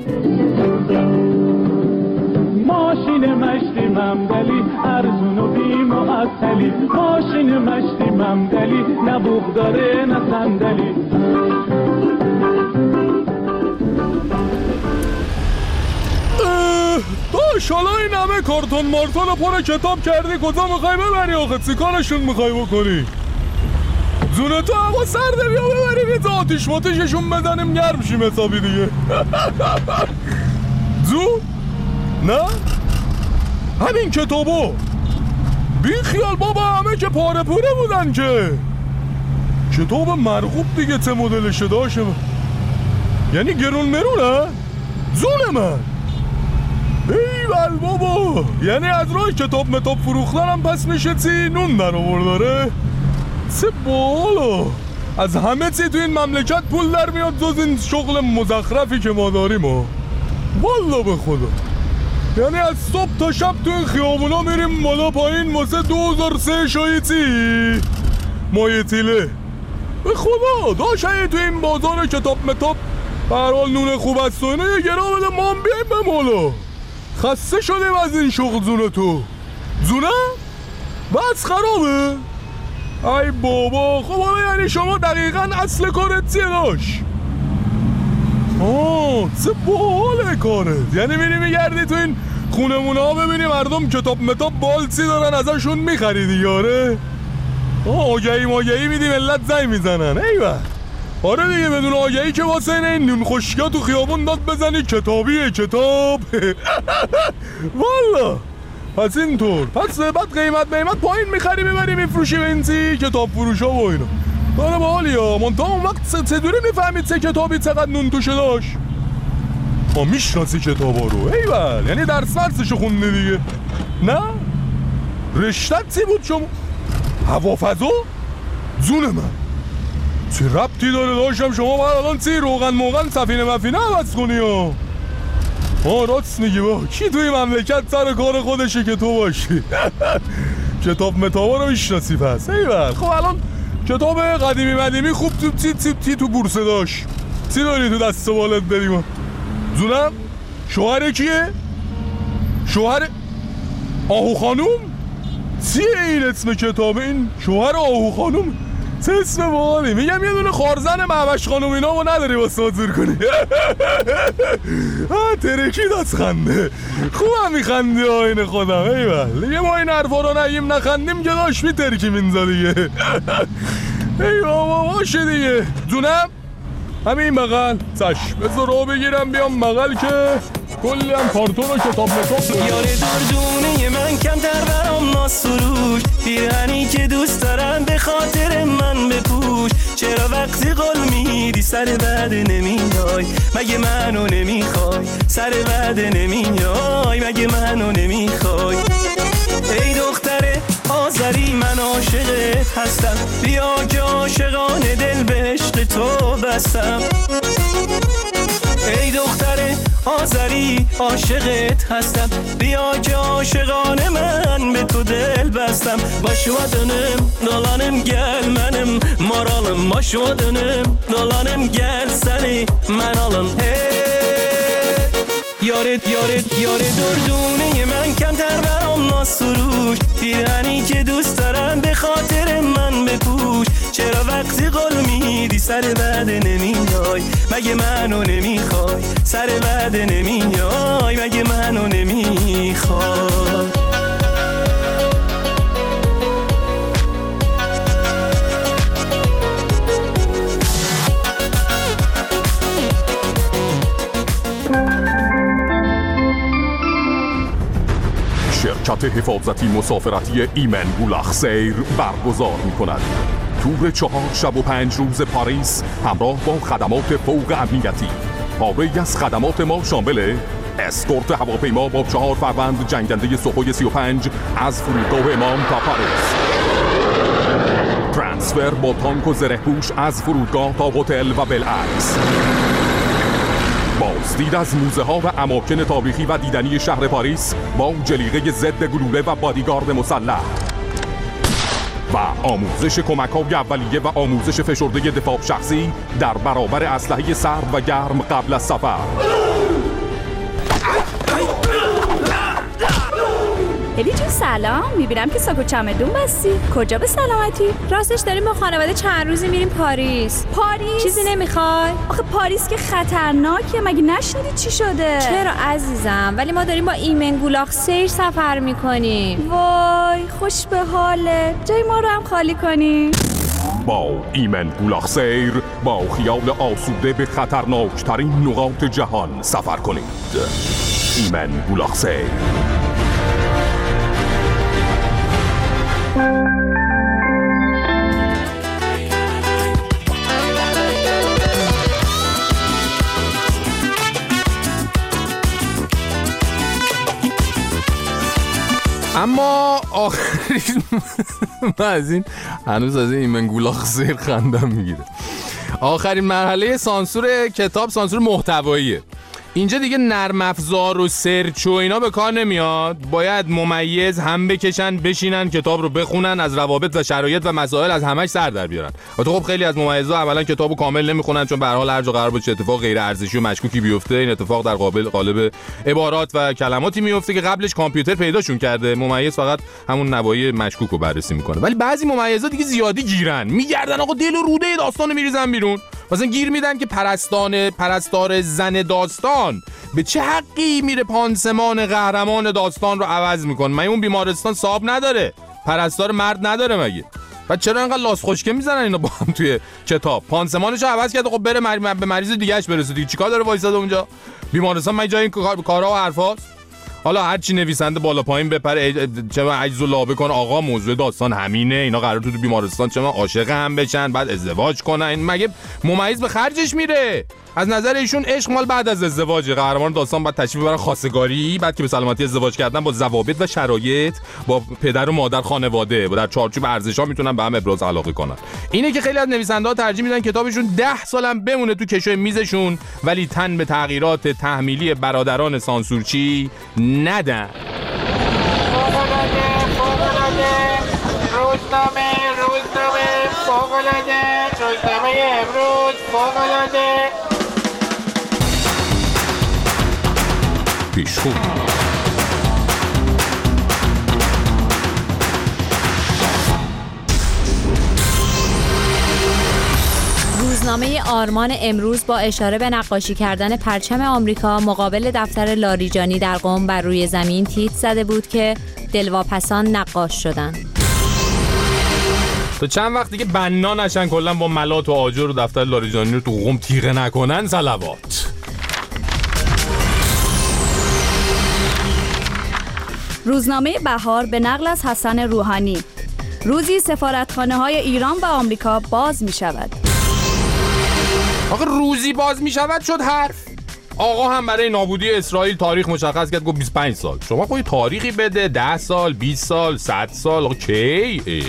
ماشین مشتی ممدلی ارزون و بی معطلی، ماشین مشتی ممدلی نه بوق داره نه صندلی. داش ماشاءالله این همه کارتون مارتون رو پر کتاب کردی، کجا میخوای ببری آخه؟ چیکارشون میخوای بکنی؟ زونه تو هوا سرده، بیا ببریم یه تا آتیش ماتیششون بزنیم گرم شیم حسابی دیگه. زود؟ نه؟ همین کتابو بی خیال بابا، همه که پاره پوره بودن که. کتاب مرغوب دیگه چه مدلشه داشه، یعنی گرون مرونه؟ زون من ای بل بابا، یعنی از راه کتاب متاب فروختنم پس میشه چی؟ نون در آورداره؟ چه بالا، از همه چی تو این مملکت پول در میاد جز این شغل مزخرفی که ما داریم ها. والا به خدا، یعنی از صبح تا شب تو این خیابونا میریم بالا پایین واسه دو هزار سه شایی چی؟ مایه تیله. به خدا داشته تو این بازار کتاب متاب به هر حال نون خوب است و اینه یه گرا بده ما هم بیاییم به مولا. خسته شدیم از این شغل زونه تو. زونه؟ بس خرابه؟ ای بابا، خب حالا یعنی شما دقیقا اصل کارت چیه داشت؟ آه چه باحاله کارت، یعنی میری میگردی تو این خونمونه ها ببینی مردم کتاب متاب بالچی دارن ازشون میخریدی یاره؟ آه آگهی ماگهی میدی ملت زنگ میزنن. ایوه آره دیگه، بدون آگهی که واسه این نون خشکا تو خیابون داد بزنی کتابیه کتاب. والا پس اینطور، پس بعد قیمت قیمت پایین میخری میبری میفروشی به این چی کتاب فروشا و اینا. داره با حالی ها منطقه اون وقت چطوری میفهمید چه کتابی چقدر نون توشه داشت؟ ما میشناسی کتابا رو. ایول، یعنی درس مرسشو خوندی دیگه؟ نه؟ رشتت چی بود شما؟ هوافضا؟ زون من چه ربطی داره داشتم شما باید الان چی روغن موغن سفینه مفینه عوض کنی ها؟ آه راست میگی با کی توی مملکت سر کار خودشه که تو باشی؟ کتاب متابا رو میشناسی پس. ایول، خب الان کتاب قدیمی مدیمی خوب تو تی تی تی تو بورسه داشت چی داری تو دست بالت بریم؟ زونم شوهر کیه؟ شوهر آهو خانوم؟ چیه این اسم کتاب؟ این شوهر آهو خانوم چه اسم باحالی. میگم یه دونه خارزن معوش خانوم اینا ما نداری واسه حضور کنی. آه ترکید از خنده، خوبم میخندی آینه خودم. ایول دیگه ما این حرفا رو نگیم نخندیم که داشت میترکی منزا دیگه. ای بابا باشه دیگه. دونم همین بغل چشم بذار رو بگیرم بیام بغل که کلی هم کارتون و کتاب متاب. یاره دردونه من کمتر برام ناز سروش، پیرهنی که دوست دارم به خاطر من بپوش. چرا وقتی قول میدی سر وعده نمیای؟ مگه منو نمیخوای؟ سر وعده نمیای مگه منو نمیخوای؟ ای دختره آذری من عاشقت هستم، بیا که عاشقانه دل به عشق تو بستم. ای دختره آذری عاشقت هستم، بیا که عاشقانه من به تو دل بستم. Başvadınım dolanım gelmenim moralım, başvadınım dolanım gel seni men alım. Hey yaret yaret yaret durdune من کمتر برام ناز سروش، پیرهنی که دوست دارم به خاطر من بپوش. چرا وقتی قول میدی سر وعده نمیای؟ مگه منو نمیخوای؟ سر وعده نمیای مگه منو نمیخوای؟ شرکت حفاظتی مسافرتی ایمن گولخ سیر برگزار می کند تور چهار شب و پنج روز پاریس همراه با خدمات فوق امنیتی. پاره از خدمات ما شامل اسکورت هواپیما با چهار فروند جنگنده سوخوی سی و پنج از فرودگاه امام تا پاریس، ترانسفر با تانک و زرهپوش از فرودگاه تا هتل و بالعکس، بازدید از موزه ها و اماکن تاریخی و دیدنی شهر پاریس با جلیقه ضد گلوله و بادیگارد مسلح و آموزش کمک‌های اولیه و آموزش فشرده دفاع شخصی در برابر اسلحه سرد و گرم قبل از سفر. الی جون سلام، میبینم که ساکو چمدون بستی. کجا به سلامتی؟ راستش داریم با خانواده چند روزی میریم پاریس. پاریس؟ چیزی نمیخوای؟ آخه پاریس که خطرناکه، مگه نشنیدی چی شده؟ چرا عزیزم؟ ولی ما داریم با ایمن گولاخ سیر سفر میکنیم. وای خوش به حاله، جای ما رو هم خالی کنی. با ایمن گولاخ سیر با خیال آسوده به خطرناکترین نقاط جهان سفر کنید. ایمن گولاخ سیر. اما آخرین من از این هنوز از این ایمن گولاخ سیر خندم میگیره. آخرین مرحله سانسور کتاب سانسور محتواییه. اینجا دیگه نرم افزار و سرچ و اینا به کار نمیاد. باید ممیز هم بکشن، بشینن کتاب رو بخونن، از روابط و شرایط و مسائل از همش سر در بیارن. البته خب خیلی از ممیزا عملاً کتابو کامل نمیخونن، چون به هر حال هر جا قرار باشه اتفاق غیر ارزشی و مشکوکی بیفته، این اتفاق در قابل قالب عبارات و کلماتی میفته که قبلش کامپیوتر پیداشون کرده. ممیز فقط همون نواحی مشکوک رو بررسی میکنه. ولی بعضی ممیزا دیگه زیادی گیرن، میگردن آقا دل و روده داستانو میریزن بیرون. مثلا گیر میدن که پرستان پرستار زن داستان به چه حقی میره پانسمان قهرمان داستان رو عوض میکنه؟ مگه اون بیمارستان صاحب نداره؟ پرستار مرد نداره مگه؟ و چرا انقدر لاس خوشکه میزنن اینا با هم توی کتاب؟ پانسمانش رو عوض کرده، خب بره مر... به مریض دیگه‌اش برسه دیگه. چیکار داره وایساده اونجا؟ بیمارستان مگه جای این کار... کارها و حرفاست؟ حالا هر چی نویسنده بالا پایین بپره، چه عجز و لابه کنه، آقا موضوع داستان همینه، اینا قرار تو بیمارستان چه عاشق هم بشن، بعد ازدواج کنن. مگه ممیز به خرجش میره؟ از نظر ایشون عشق مال بعد از ازدواج. قهرمان داستان بعد تشریف ببرن خواستگاری، بعد که به سلامتی ازدواج کردن با ضوابط و شرایط، با پدر و مادر خانواده و در چارچوب ارزش‌ها میتونن به هم ابراز علاقه کنن. اینه که خیلی از نویسنده‌ها ترجیح میدن کتابشون ده سالم بمونه تو کشوی میزشون، ولی تن به تغییرات تحمیلی برادران سانسورچی ندن. روزنامه روزنامه فوق‌العاده، روزنامه امروز فوق‌العاده. پیشخون روزنامه آرمان امروز با اشاره به نقاشی کردن پرچم آمریکا مقابل دفتر لاریجانی در قم بر روی زمین تیتر زده بود که دلواپسان نقاش شدن. تو چند وقت دیگه بنا نشن کلا با ملات و آجر و دفتر لاریجانی رو تو قم تیغه نکنن. صلوات. روزنامه بهار به نقل از حسن روحانی: روزی سفارتخانه‌های ایران و آمریکا باز می شود. آقا روزی باز می شود شد حرف. آقا هم برای نابودی اسرائیل تاریخ مشخص کرد، گفت بیست و پنج سال. شما خودی تاریخی بده، ده سال، بیست سال، صد سال. آقا کی؟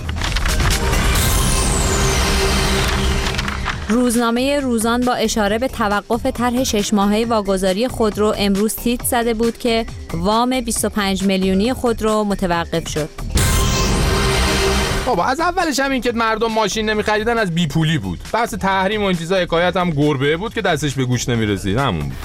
روزنامه روزان با اشاره به توقف طرح شش ماهه واگذاری خودرو امروز تیتر زده بود که وام بیست و پنج میلیونی خودرو متوقف شد. بابا از اولش هم این که مردم ماشین نمی‌خریدن از بیپولی بود. بحث تحریم و این چیزا حکایت هم گربه بود که دستش به گوش نمی‌رسید، همون بود.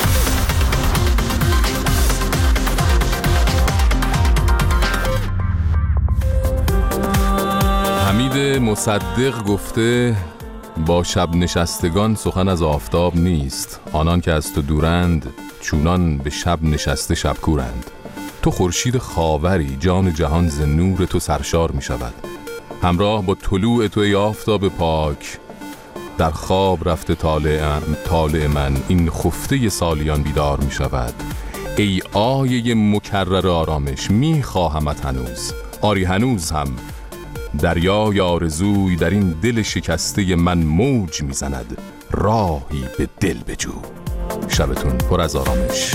حمید مصدق گفته با شب نشستگان سخن از آفتاب نیست، آنان که از تو دورند چونان به شب نشسته شبکورند. تو خورشید خاوری، جان جهان ز نور تو سرشار می شود. همراه با طلوع تو ای آفتاب پاک، در خواب رفته طالع طالع من، این خفته سالیان بیدار می شود. ای آیه مکرر آرامش، می خواهمت هنوز، آری هنوز هم دریای آرزوی در این دل شکسته من موج می زند، راهی به دل بجو. شبتون پر از آرامش.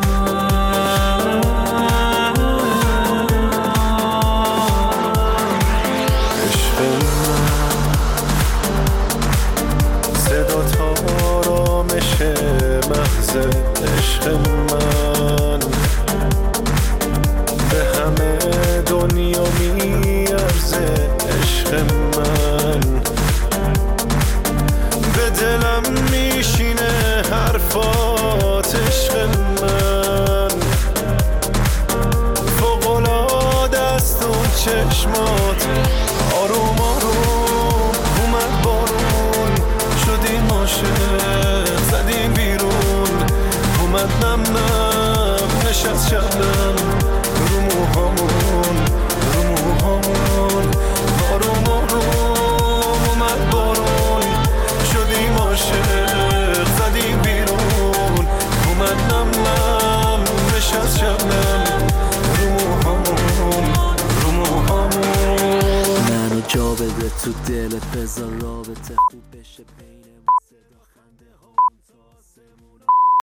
محض عشق من به همه دنیا میارزه، عشق من به دلم میشینه حرفات، عشق من فوق نم نم نشست شبنم رو موهامون رو موهامون آروم آروم اومد بارون شدیم عاشق زدیم بیرون اومد نم نم نشست شبنم رو موهامون رو موهامون منو جا بده تو دلت بذار رابطه خوب بشه بین